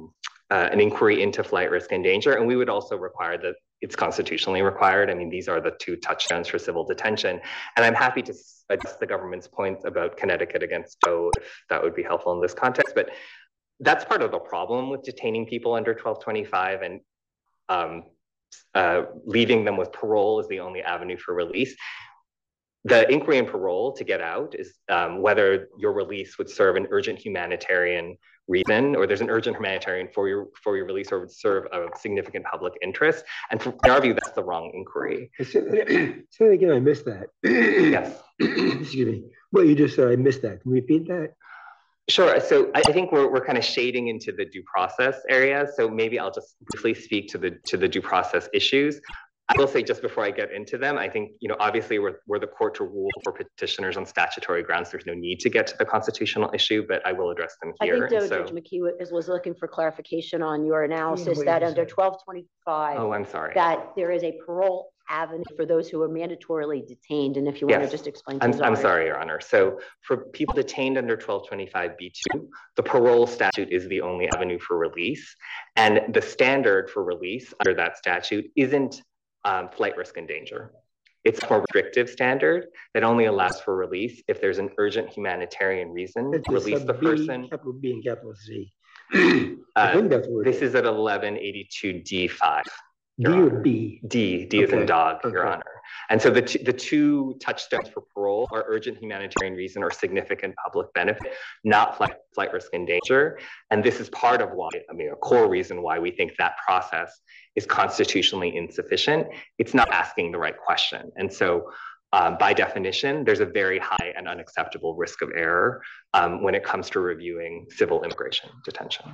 an inquiry into flight risk and danger, and we would also require that it's constitutionally required. I mean, these are the 2 touchdowns for civil detention, and I'm happy to address the government's points about Connecticut against Doe, if that would be helpful in this context, but that's part of the problem with detaining people under 1225 and leaving them with parole as the only avenue for release. The inquiry and parole to get out is whether your release would serve an urgent humanitarian reason, or there's an urgent humanitarian for your release, or would serve a significant public interest. And in our view, that's the wrong inquiry. Say again, I missed that. Yes. Excuse me. What you just said, I missed that. Can you repeat that? Sure. So I think we're kind of shading into the due process area. So maybe I'll just briefly speak to the due process issues. I will say, just before I get into them, I think, obviously we're the court to rule for petitioners on statutory grounds. There's no need to get to the constitutional issue, but I will address them here. I think Judge McKee was looking for clarification on your analysis that under 1225, I'm sorry, that there is a parole avenue for those who are mandatorily detained. And if you want to just explain. I'm sorry, Your Honor. So for people detained under 1225B2, the parole statute is the only avenue for release. And the standard for release under that statute isn't flight risk and danger. It's a more restrictive standard that only allows for release if there's an urgent humanitarian reason to release the person. Capital B and capital Z. I think that's what this is at 1182D5. D or B? D is in dog, Your Honor. And so the two touchstones for parole are urgent humanitarian reason or significant public benefit, not flight risk and danger. And this is part of why, a core reason why we think that process is constitutionally insufficient. It's not asking the right question. And so by definition, there's a very high and unacceptable risk of error when it comes to reviewing civil immigration detention.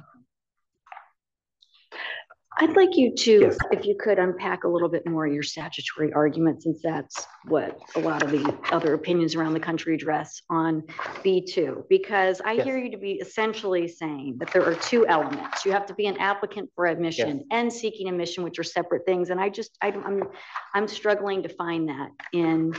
I'd like you to, Yes. if you could, unpack a little bit more your statutory argument, since that's what a lot of the other opinions around the country address on B2, because I hear you to be essentially saying that there are two elements. You have to be an applicant for admission and seeking admission, which are separate things. And I'm struggling to find that in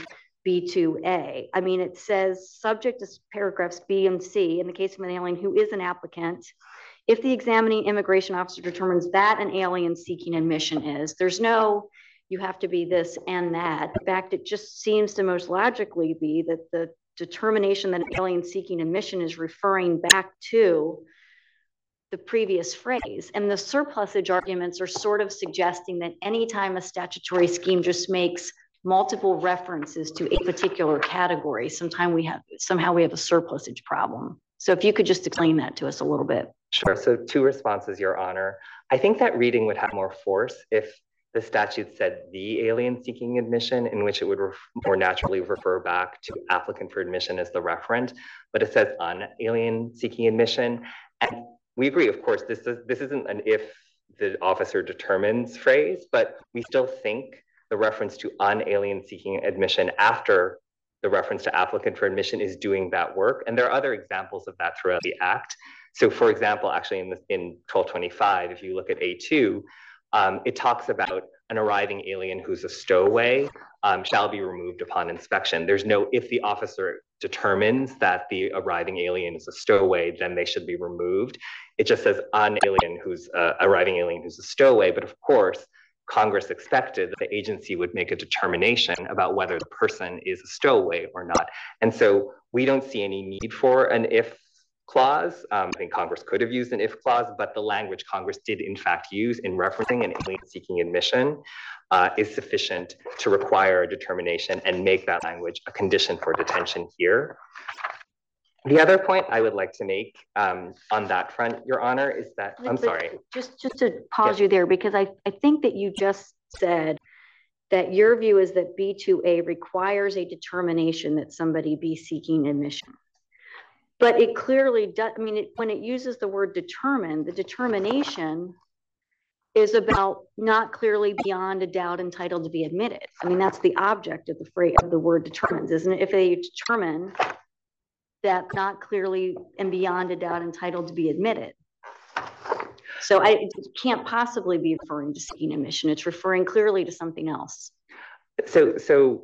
B2A. I mean, it says subject to paragraphs B and C in the case of an alien who is an applicant. If the examining immigration officer determines that an alien seeking admission is, there's no, you have to be this and that. In fact, it just seems to most logically be that the determination that an alien seeking admission is referring back to the previous phrase. And the surplusage arguments are sort of suggesting that anytime a statutory scheme just makes multiple references to a particular category, somehow we have a surplusage problem. So if you could just explain that to us a little bit. Sure. So two responses, Your Honor. I think that reading would have more force if the statute said the alien seeking admission, in which it would more naturally refer back to applicant for admission as the referent, but it says an alien seeking admission. And we agree, of course, this isn't an if the officer determines phrase, but we still think the reference to an alien seeking admission after the reference to applicant for admission is doing that work. And there are other examples of that throughout the Act. So for example, actually in 1225, if you look at A2, it talks about an arriving alien who's a stowaway shall be removed upon inspection. There's no, if the officer determines that the arriving alien is a stowaway, then they should be removed. It just says an alien who's arriving alien who's a stowaway. But of course, Congress expected that the agency would make a determination about whether the person is a stowaway or not. And so we don't see any need for an if clause. I think Congress could have used an if clause, but the language Congress did in fact use in referencing an alien seeking admission is sufficient to require a determination and make that language a condition for detention here. The other point I would like to make on that front, Your Honor, is that, I'm sorry. Just to pause you there, because I think that you just said that your view is that B2A requires a determination that somebody be seeking admission. But it clearly does, I mean, when it uses the word determine, the determination is about not clearly beyond a doubt entitled to be admitted. I mean, that's the object of the phrase of the word determines, isn't it? If they determine that not clearly and beyond a doubt entitled to be admitted. So it can't possibly be referring to seeking admission. It's referring clearly to something else. So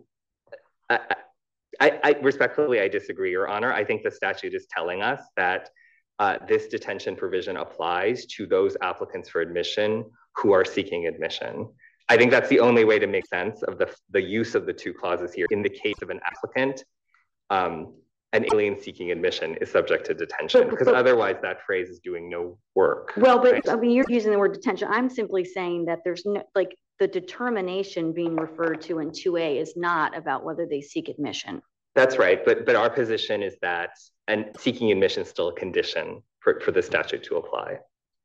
I respectfully, I disagree, Your Honor. I think the statute is telling us that this detention provision applies to those applicants for admission who are seeking admission. I think that's the only way to make sense of the use of the two clauses here. In the case of an applicant, an alien seeking admission is subject to detention, because otherwise that phrase is doing no work. Well, but right? I mean, you're using the word detention. I'm simply saying that there's no, like, the determination being referred to in 2A is not about whether they seek admission. That's right, but our position is that and seeking admission is still a condition for the statute to apply.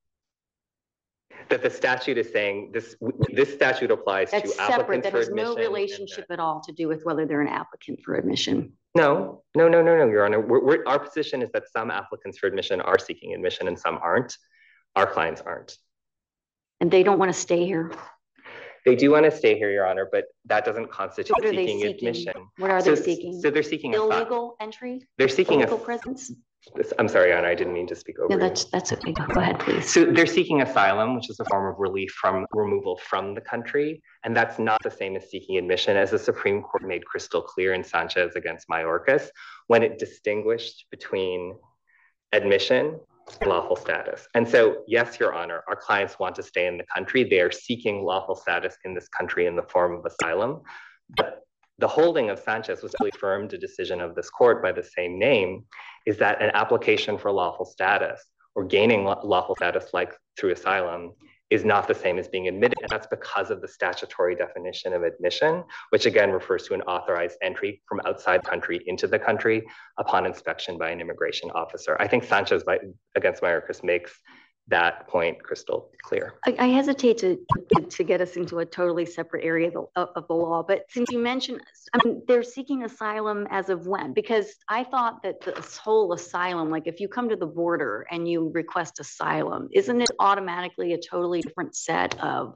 That the statute is saying this statute applies That's to applicants separate. That for has admission. no relationship at all to do with whether they're an applicant for admission. No, Your Honor. Our position is that some applicants for admission are seeking admission and some aren't. Our clients aren't. And they don't want to stay here. They do want to stay here, Your Honor, but that doesn't constitute seeking admission. What are they seeking? So they're seeking illegal entry? They're seeking illegal presence? I'm sorry, Your Honor, I didn't mean to speak over No, you. that's okay. Go ahead, please. So they're seeking asylum, which is a form of relief from removal from the country. And that's not the same as seeking admission, as the Supreme Court made crystal clear in Sanchez against Mayorkas, when it distinguished between admission and lawful status. And so, yes, Your Honor, our clients want to stay in the country. They are seeking lawful status in this country in the form of asylum. But the holding of Sanchez was really affirmed a decision of this court by the same name, is that an application for lawful status or gaining lawful status like through asylum is not the same as being admitted. And that's because of the statutory definition of admission, which again refers to an authorized entry from outside country into the country upon inspection by an immigration officer. I think Sanchez against Mayorkas makes that point crystal clear. I hesitate to get us into a totally separate area of the law, but since you mentioned, I mean, they're seeking asylum as of when? Because I thought that this whole asylum, like if you come to the border and you request asylum, isn't it automatically a totally different set of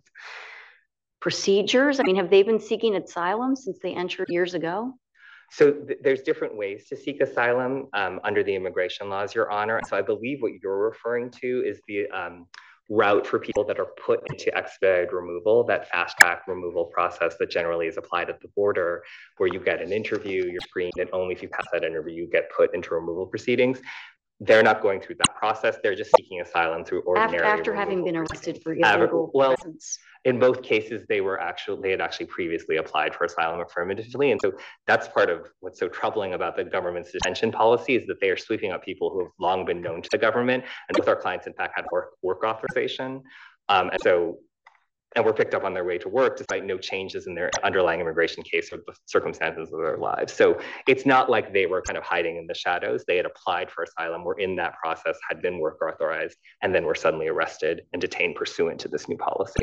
procedures? I mean, have they been seeking asylum since they entered years ago? So there's different ways to seek asylum under the immigration laws, Your Honor. So I believe what you're referring to is the route for people that are put into expedited removal, that fast track removal process that generally is applied at the border, where you get an interview, you're screened, and only if you pass that interview, you get put into removal proceedings. They're not going through that process. They're just seeking asylum through ordinary after having been arrested for illegal presence. In both cases, they had actually previously applied for asylum affirmatively. And so that's part of what's so troubling about the government's detention policy, is that they are sweeping up people who have long been known to the government. And both our clients, in fact, had work authorization. And were picked up on their way to work despite no changes in their underlying immigration case or the circumstances of their lives. So it's not like they were kind of hiding in the shadows. They had applied for asylum, were in that process, had been work authorized, and then were suddenly arrested and detained pursuant to this new policy.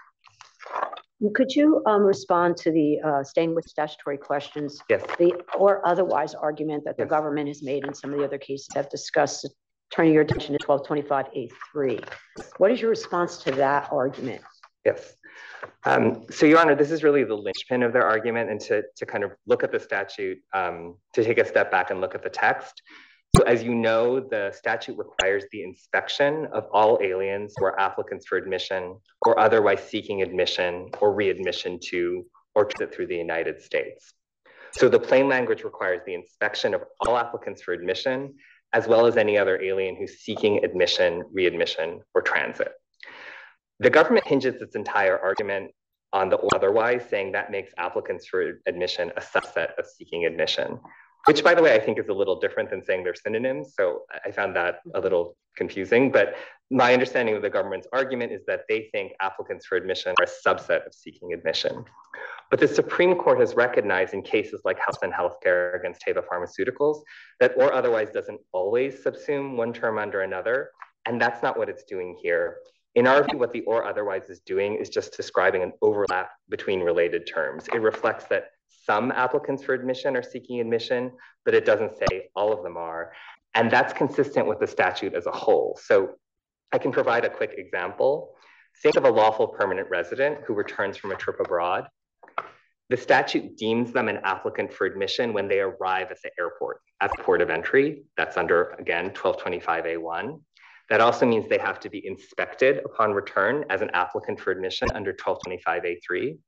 Could you respond to the staying with statutory questions? Yes. The or otherwise argument that the government has made in some of the other cases that discussed, turning your attention to 1225A3. What is your response to that argument? Yes. So, Your Honor, this is really the linchpin of their argument, and to kind of look at the statute, to take a step back and look at the text. So as you know, the statute requires the inspection of all aliens who are applicants for admission or otherwise seeking admission or readmission to or transit through the United States. So the plain language requires the inspection of all applicants for admission, as well as any other alien who's seeking admission, readmission, or transit. The government hinges its entire argument on the or otherwise, saying that makes applicants for admission a subset of seeking admission, which, by the way, I think is a little different than saying they're synonyms. So I found that a little confusing. But my understanding of the government's argument is that they think applicants for admission are a subset of seeking admission. But the Supreme Court has recognized in cases like Health and Healthcare against Teva Pharmaceuticals that or otherwise doesn't always subsume one term under another. And that's not what it's doing here. In our view, what the or otherwise is doing is just describing an overlap between related terms. It reflects that some applicants for admission are seeking admission, but it doesn't say all of them are. And that's consistent with the statute as a whole. So I can provide a quick example. Think of a lawful permanent resident who returns from a trip abroad. The statute deems them an applicant for admission when they arrive at the airport, at the port of entry. That's under, again, 1225A1. That also means they have to be inspected upon return as an applicant for admission under 1225A3.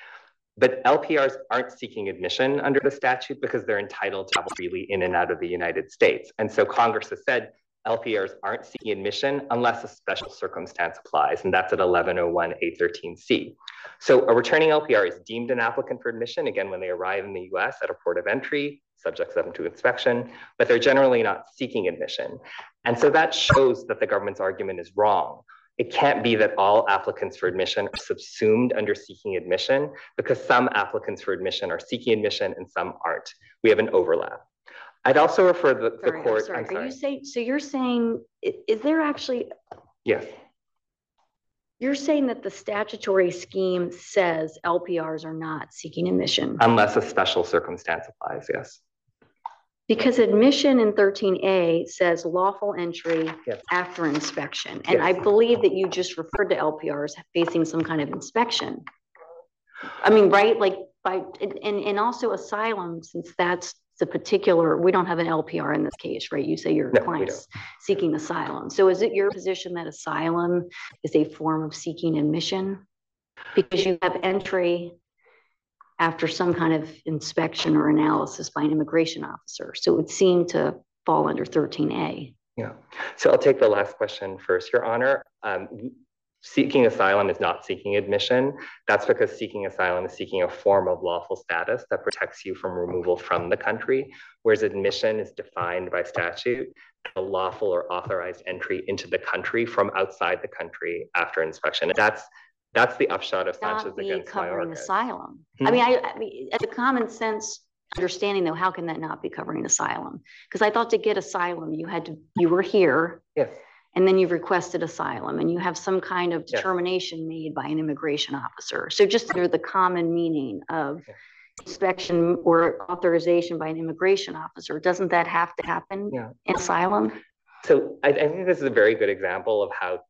But LPRs aren't seeking admission under the statute because they're entitled to travel freely in and out of the United States. And so Congress has said LPRs aren't seeking admission unless a special circumstance applies, and that's at 1101A13C. So a returning LPR is deemed an applicant for admission, again, when they arrive in the US at a port of entry, subject them to inspection, but they're generally not seeking admission. And so that shows that the government's argument is wrong. It can't be that all applicants for admission are subsumed under seeking admission, because some applicants for admission are seeking admission and some aren't. We have an overlap. I'd also refer the court. Sorry. Are you saying, so you're saying, is there actually? Yes. You're saying that the statutory scheme says LPRs are not seeking admission? Unless a special circumstance applies, yes. Because admission in 13A says lawful entry Yes. after inspection. And Yes. I believe that you just referred to LPRs facing some kind of inspection. I mean, right? Like and also asylum, since that's the particular, we don't have an LPR in this case, right? You say your client's seeking asylum. So is it your position that asylum is a form of seeking admission? Because you have entry after some kind of inspection or analysis by an immigration officer. So it would seem to fall under 13A. Yeah. So I'll take the last question first, Your Honor. Seeking asylum is not seeking admission. That's because seeking asylum is seeking a form of lawful status that protects you from removal from the country, whereas admission is defined by statute as a lawful or authorized entry into the country from outside the country after inspection. That's the upshot of Sanchez against covering Mayorkas. asylum. I mean, as a common sense understanding though, how can that not be covering asylum? Because I thought to get asylum, you were here. Yes. And then you've requested asylum and you have some kind of determination made by an immigration officer. So just under the common meaning of inspection or authorization by an immigration officer, doesn't that have to happen in asylum? So I think this is a very good example of how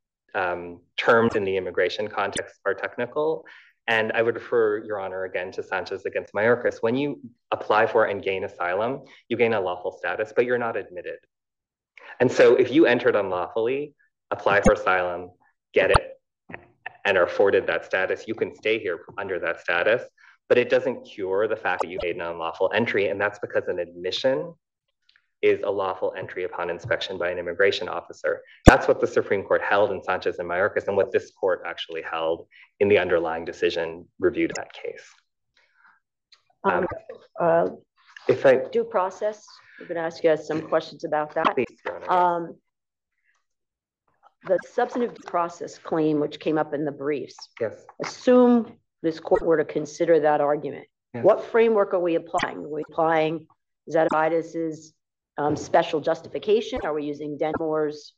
terms in the immigration context are technical. And I would refer, Your Honor, again to Sanchez against Mayorkas. When you apply for and gain asylum, you gain a lawful status, but you're not admitted. And so if you entered unlawfully, apply for asylum, get it, and are afforded that status, you can stay here under that status, but it doesn't cure the fact that you made an unlawful entry. And that's because an admission is a lawful entry upon inspection by an immigration officer. That's what the Supreme Court held in Sanchez and Mayorkas, and what this court actually held in the underlying decision reviewed that case. If I Due process, I'm going to ask you some questions about that. please, Your Honor. The substantive due process claim, which came up in the briefs, Yes. assume this court were to consider that argument. Yes. What framework are we applying? Are we applying Zetavitas's special justification? Are we using Denmore's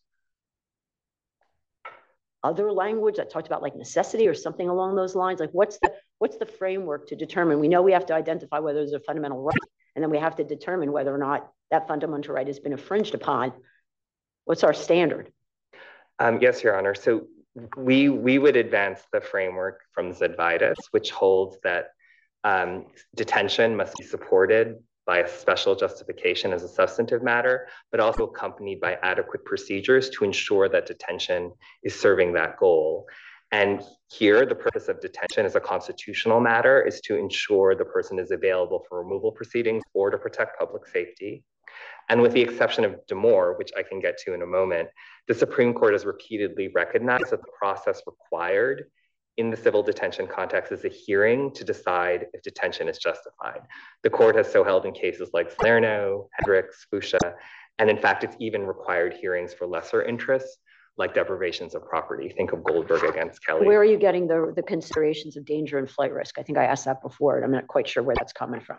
other language that talked about like necessity or something along those lines? Like what's the framework to determine? We know we have to identify whether there's a fundamental right, and then we have to determine whether or not that fundamental right has been infringed upon. What's our standard? Yes, Your Honor. So we would advance the framework from Zedvitas, which holds that detention must be supported by a special justification as a substantive matter, but also accompanied by adequate procedures to ensure that detention is serving that goal. And here, the purpose of detention as a constitutional matter is to ensure the person is available for removal proceedings or to protect public safety. And with the exception of Demore, which I can get to in a moment, the Supreme Court has repeatedly recognized that the process required in the civil detention context is a hearing to decide if detention is justified. The court has so held in cases like Salerno, Hendricks, Fuchsia, and in fact, it's even required hearings for lesser interests, like deprivations of property. Think of Goldberg against Kelly. Where are you getting the considerations of danger and flight risk? I think I asked that before, and I'm not quite sure where that's coming from.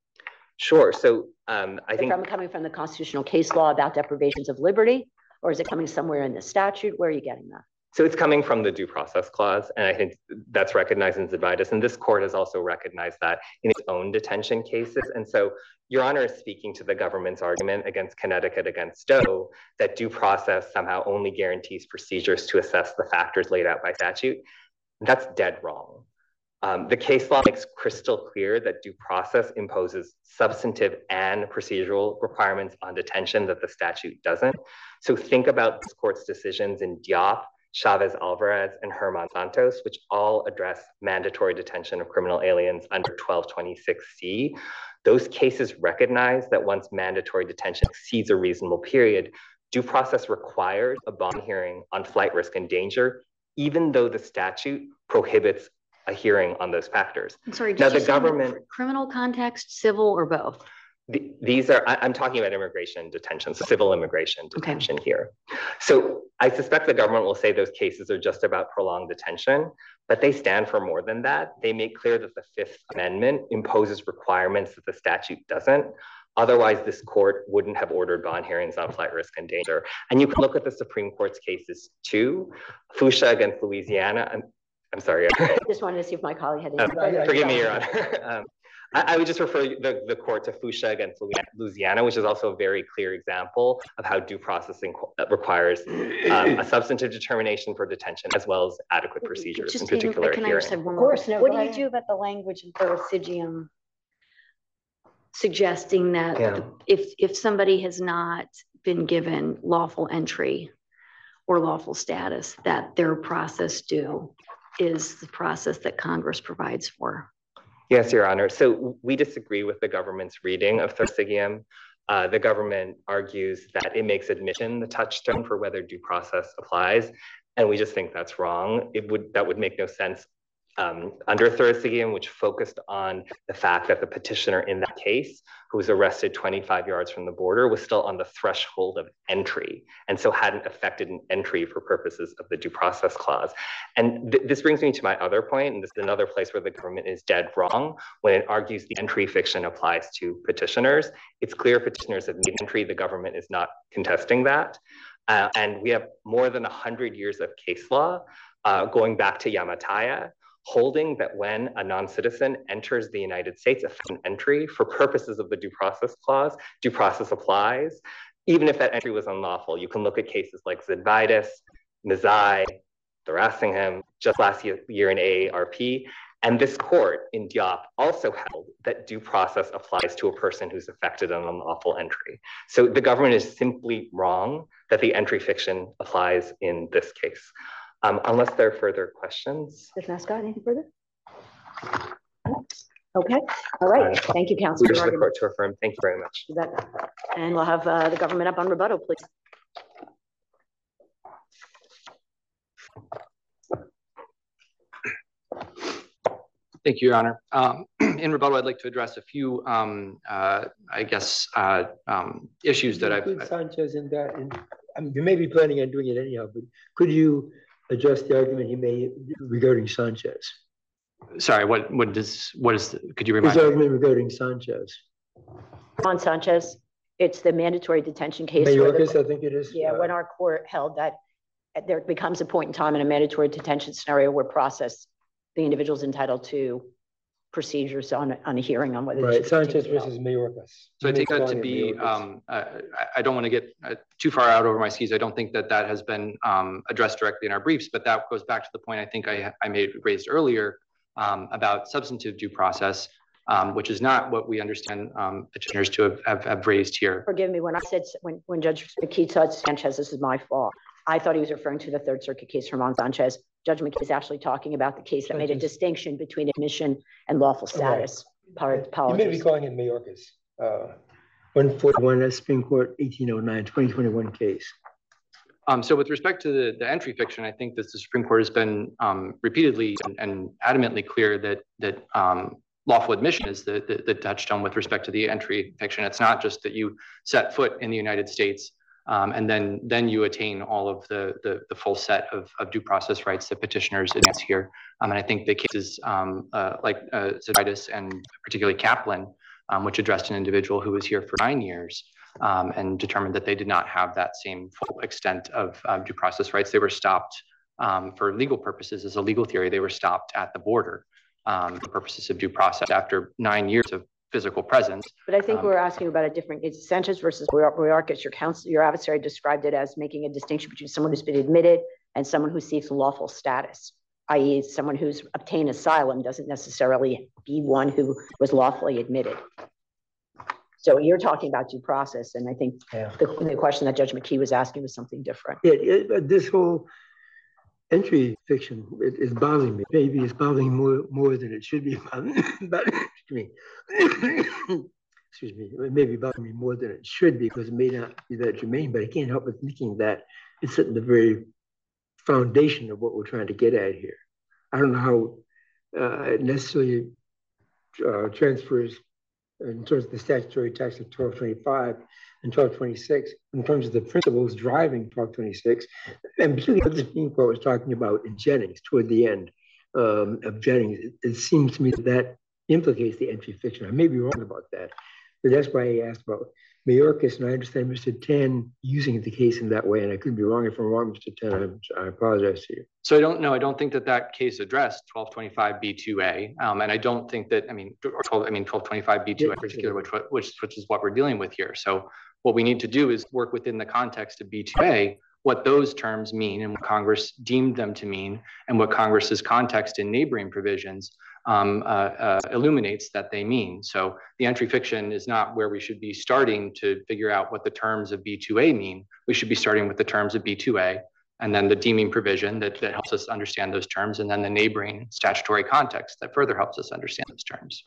Sure. So I think coming from the constitutional case law about deprivations of liberty, or is it coming somewhere in the statute? Where are you getting that? so it's coming from the due process clause, and I think that's recognized in Zedvitas, and this court has also recognized that in its own detention cases. And so Your Honor is speaking to the government's argument against Connecticut against Stowe that due process somehow only guarantees procedures to assess the factors laid out by statute. That's dead wrong. The case law makes crystal clear that due process imposes substantive and procedural requirements on detention that the statute doesn't. So think about this court's decisions in Diop, Chavez Alvarez, and Herman Santos, which all address mandatory detention of criminal aliens under 1226C. Those cases recognize that once mandatory detention exceeds a reasonable period, due process requires a bond hearing on flight risk and danger, even though the statute prohibits a hearing on those factors. I'm sorry, now did you the say government criminal context, civil, or both? These are, I'm talking about immigration detention, so civil immigration detention here. So I suspect the government will say those cases are just about prolonged detention, but they stand for more than that. They make clear that the Fifth Amendment imposes requirements that the statute doesn't. Otherwise, this court wouldn't have ordered bond hearings on flight risk and danger. And you can look at the Supreme Court's cases too. Fuchsia against Louisiana. I'm sorry. I just wanted to see if my colleague had any. Forgive me, Your Honor. I would just refer the court to Fuchsia against Louisiana, which is also a very clear example of how due processing requires a substantive determination for detention as well as adequate procedures, Just in particular can I hearing. just have one more question? What do you do about the language in Thoracicium suggesting that if somebody has not been given lawful entry or lawful status, that their process due is the process that Congress provides for? Yes, Your Honor. So we disagree with the government's reading of Thoracicium. The government argues that it makes admission the touchstone for whether due process applies, and we just think that's wrong. That would make no sense under Thoracicium, which focused on the fact that the petitioner in that case, who was arrested 25 yards from the border, was still on the threshold of entry, and so hadn't affected an entry for purposes of the due process clause. And this brings me to my other point, and this is another place where the government is dead wrong when it argues the entry fiction applies to petitioners. It's clear petitioners have made entry. The government is not contesting that. And we have more than 100 years of case law going back to Yamataya, holding that when a non-citizen enters the United States, an entry for purposes of the due process clause, due process applies, even if that entry was unlawful. You can look at cases like Zidvitas, Mizai, Thoracicium, just last year in AARP, and this court in Diop also held that due process applies to a person who's affected an unlawful entry. So the government is simply wrong that the entry fiction applies in this case. Unless there are further questions. Does Mascot anything further? Okay, all right. Thank you, Counsel. We wish the court to affirm. Thank you very much. And we'll have the government up on rebuttal, please. Thank you, Your Honor. In rebuttal, I'd like to address a few, I guess, issues that I've. Sanchez in that, you may be planning on doing it anyhow, but could you address the argument he made regarding Sanchez? Sorry, what is, could you remind me? His argument regarding Sanchez. On Sanchez, it's the mandatory detention case. Mayorkas, I think it is. Yeah, when our court held that there becomes a point in time in a mandatory detention scenario where the individual's entitled to procedures on a hearing on whether. Right, Sanchez versus Mayorkas. So I take that to be, I don't want to get too far out over my skis. I don't think that has been addressed directly in our briefs, but that goes back to the point I think I raised earlier about substantive due process, which is not what we understand petitioners to have raised here. Forgive me, when I said, when Judge McKee said Sanchez, this is my fault. I thought he was referring to the Third Circuit case from on Sanchez. Judge McKee is actually talking about the case that made a distinction between admission and lawful status. Right. You may be calling it Mayorkas. 141, that's Supreme Court 1809, 2021 case. So with respect to the entry fiction, I think that the Supreme Court has been repeatedly and adamantly clear that lawful admission is the touchstone with respect to the entry fiction. It's not just that you set foot in the United States and then you attain all of the full set of due process rights that petitioners advance here. And I think the cases like Zidvitas and particularly Kaplan, which addressed an individual who was here for 9 years and determined that they did not have that same full extent of due process rights. They were stopped for legal purposes as a legal theory. They were stopped at the border for purposes of due process after 9 years of physical presence. But I think we're asking about a different, it's Sanchez versus Mayorkas. Your adversary described it as making a distinction between someone who's been admitted and someone who seeks lawful status, i.e. someone who's obtained asylum doesn't necessarily be one who was lawfully admitted. So you're talking about due process, and I think the question that Judge McKee was asking was something different. This whole entry fiction is bothering me. Maybe it's bothering more than it should be bothering me. Excuse me. It may be bothering me more than it should be because it may not be that germane, but I can't help but thinking that it's at the very foundation of what we're trying to get at here. I don't know how it necessarily transfers in terms of the statutory text of 1225 and 1226, in terms of the principles driving 1226, and particularly what the Supreme Court was talking about in Jennings toward the end of Jennings, it seems to me that implicates the entry fiction. I may be wrong about that, but that's why I asked about Mayorkas, and I understand Mr. Tan using the case in that way, and I could be wrong. If I'm wrong, Mr. Tan, I apologize to you. So I don't know. I don't think that case addressed 1225b2a, and I don't think that. I mean 1225b2a in particular, which is what we're dealing with here. So what we need to do is work within the context of b2a, what those terms mean and what Congress deemed them to mean, and what Congress's context in neighboring provisions illuminates that they mean. So the entry fiction is not where we should be starting to figure out what the terms of B2A mean. We should be starting with the terms of B2A, and then the deeming provision that helps us understand those terms, and then the neighboring statutory context that further helps us understand those terms.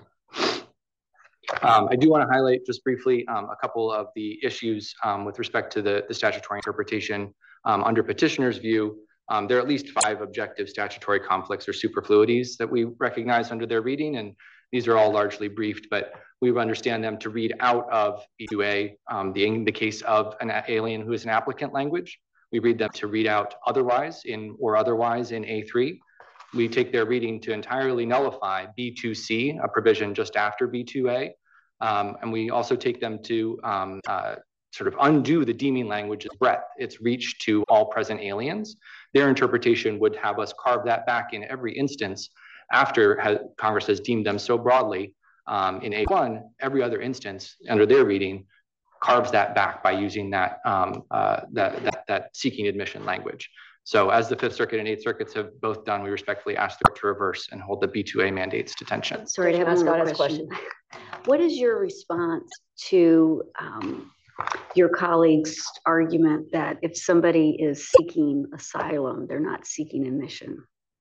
I do want to highlight just briefly a couple of the issues with respect to the statutory interpretation. Under petitioner's view, there are at least 5 objective statutory conflicts or superfluities that we recognize under their reading, and these are all largely briefed, but we understand them to read out of B2A, in the case of an alien who is an applicant language. We read them to read out otherwise in A3. We take their reading to entirely nullify B2C, a provision just after B2A, and we also take them to sort of undo the deeming language's breadth, its reach to all present aliens. Their interpretation would have us carve that back in every instance after Congress has deemed them so broadly. In A1, every other instance under their reading carves that back by using that seeking admission language. So as the Fifth Circuit and Eighth Circuits have both done, we respectfully ask the court to reverse and hold the B2A mandates to tension. Sorry to have one more question. What is your response to your colleague's argument that if somebody is seeking asylum, they're not seeking admission?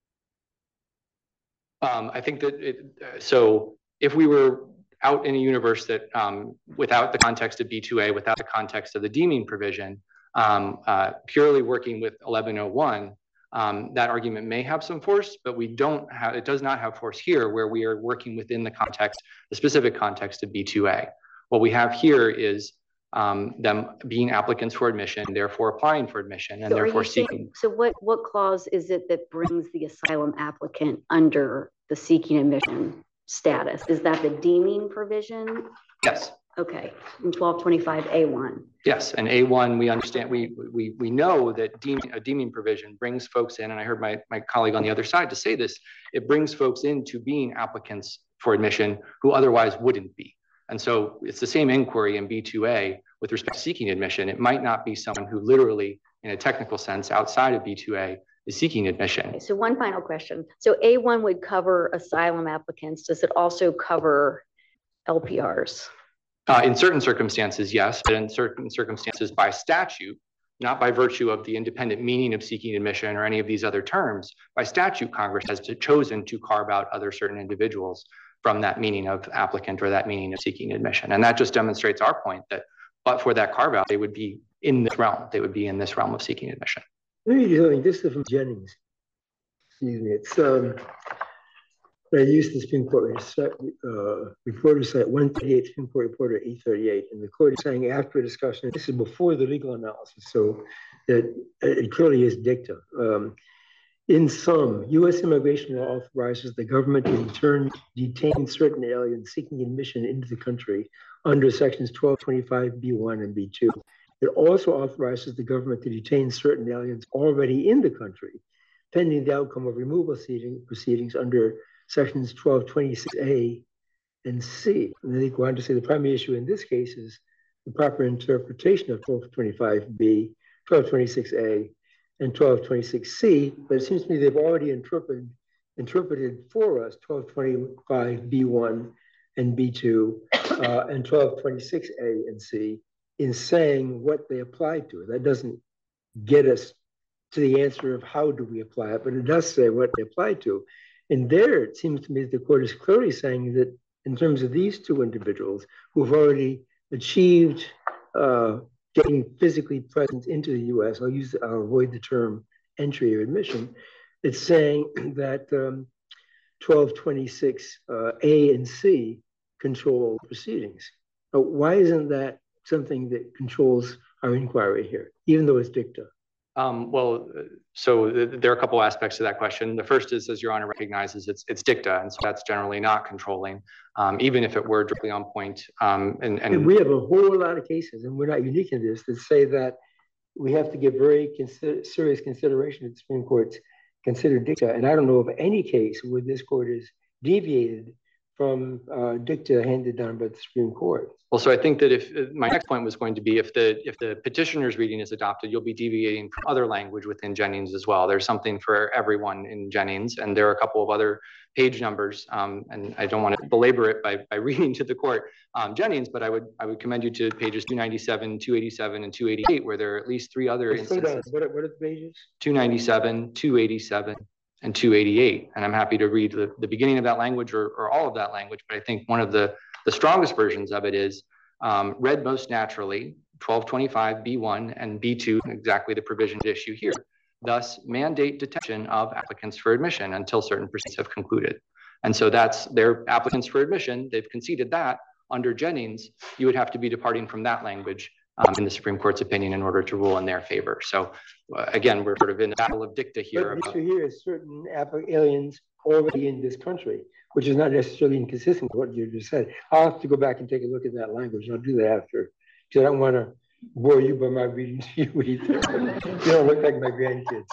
I think that so if we were out in a universe that without the context of B2A, without the context of the deeming provision, purely working with 1101, that argument may have some force, but it does not have force here where we are working within the specific context of B2A. What we have here is them being applicants for admission, therefore applying for admission, and therefore seeking. So what clause is it that brings the asylum applicant under the seeking admission status? Is that the deeming provision? Yes. Okay, in 1225A1. Yes, and A1, we understand, we know that a deeming provision brings folks in, and I heard my colleague on the other side to say this, it brings folks into being applicants for admission who otherwise wouldn't be. And so it's the same inquiry in B2A with respect to seeking admission. It might not be someone who literally, in a technical sense, outside of B2A is seeking admission. Okay, so one final question. So A1 would cover asylum applicants. Does it also cover LPRs? In certain circumstances, yes, but in certain circumstances by statute, not by virtue of the independent meaning of seeking admission or any of these other terms, by statute, Congress has chosen to carve out other certain individuals from that meaning of applicant or that meaning of seeking admission. And that just demonstrates our point that, but for that carve out, they would be in this realm. They would be in this realm of seeking admission. Let me do something. This is from Jennings. Excuse me. It's I used the Supreme Court reporter site 138, Supreme Court reporter 838, and the court is saying after a discussion, this is before the legal analysis, so that it clearly is dicta. In sum, U.S. immigration law authorizes the government to detain certain aliens seeking admission into the country under sections 1225B1 and B2. It also authorizes the government to detain certain aliens already in the country, pending the outcome of removal proceedings under sections 1226A and C. And then they go on to say the primary issue in this case is the proper interpretation of 1225B, 1226A, and 1226C, but it seems to me they've already interpreted for us 1225B1 and B2 and 1226A and C in saying what they apply to. That doesn't get us to the answer of how do we apply it, but it does say what they apply to. And there, it seems to me that the court is clearly saying that in terms of these two individuals who've already achieved getting physically present into the U.S., I'll avoid the term entry or admission, it's saying that 1226A and C control proceedings. Why isn't that something that controls our inquiry here, even though it's dicta? There are a couple aspects to that question. The first is, as Your Honor recognizes, it's dicta, and so that's generally not controlling, even if it were directly on point. And we have a whole lot of cases, and we're not unique in this, that say that we have to give very serious consideration to the Supreme Court's considered dicta. And I don't know of any case where this court is deviated from dicta handed down by the Supreme Court. Well, so I think that if my next point was going to be if the petitioner's reading is adopted, you'll be deviating from other language within Jennings as well. There's something for everyone in Jennings, and there are a couple of other page numbers, and I don't want to belabor it by reading to the court Jennings, but I would commend you to pages 297, 287, and 288, where there are at least three other instances. What are the pages? 297, 287, and 288. And I'm happy to read the beginning of that language or all of that language, but I think one of the strongest versions of it is read most naturally, 1225B1 and B2, exactly the provision at issue here. Thus, mandate detention of applicants for admission until certain proceedings have concluded. And so that's their applicants for admission. They've conceded that. Under Jennings, you would have to be departing from that language in the Supreme Court's opinion in order to rule in their favor. So again, we're sort of in the battle of dicta here. But the issue here is certain aliens already in this country, which is not necessarily inconsistent with what you just said. I'll have to go back and take a look at that language, and I'll do that after, because I don't want to bore you by my reading to you either. You don't look like my grandkids.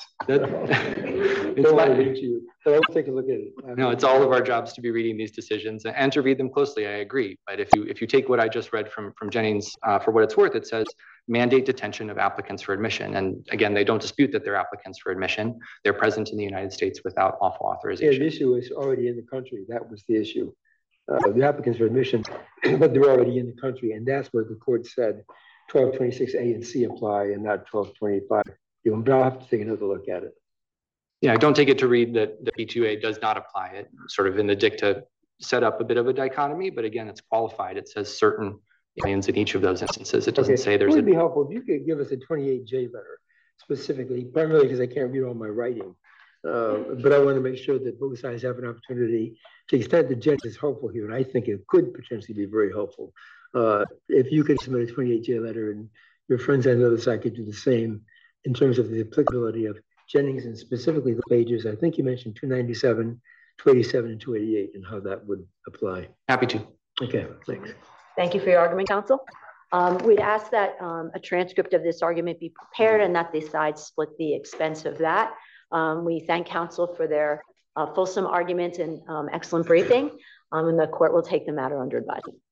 Don't want to read to you, but I will take a look at it. No, it's all of our jobs to be reading these decisions and to read them closely. I agree. But if you take what I just read from Jennings for what it's worth, it says mandate detention of applicants for admission. And again, they don't dispute that they're applicants for admission. They're present in the United States without lawful authorization. Yeah, the issue is already in the country. That was the issue. The applicants for admission, but they're already in the country. And that's where the court said 1226A and C apply and not 1225. But I'll have to take another look at it. Yeah, I don't take it to read that the B2A does not apply. It sort of in the dicta set up a bit of a dichotomy, but again, it's qualified. It says certain aliens in each of those instances. It doesn't say there's It would be helpful if you could give us a 28J letter specifically, primarily because I can't read all my writing. But I want to make sure that both sides have an opportunity to the extent that Jennings is helpful here, and I think it could potentially be very helpful. If you could submit a 28J letter and your friends on the other side could do the same in terms of the applicability of Jennings and specifically the pages, I think you mentioned 297, 287, and 288 and how that would apply. Happy to. Okay, thanks. Thank you for your argument, counsel. We'd ask that a transcript of this argument be prepared and that the sides split the expense of that. We thank counsel for their fulsome argument and excellent briefing, and the court will take the matter under advisement.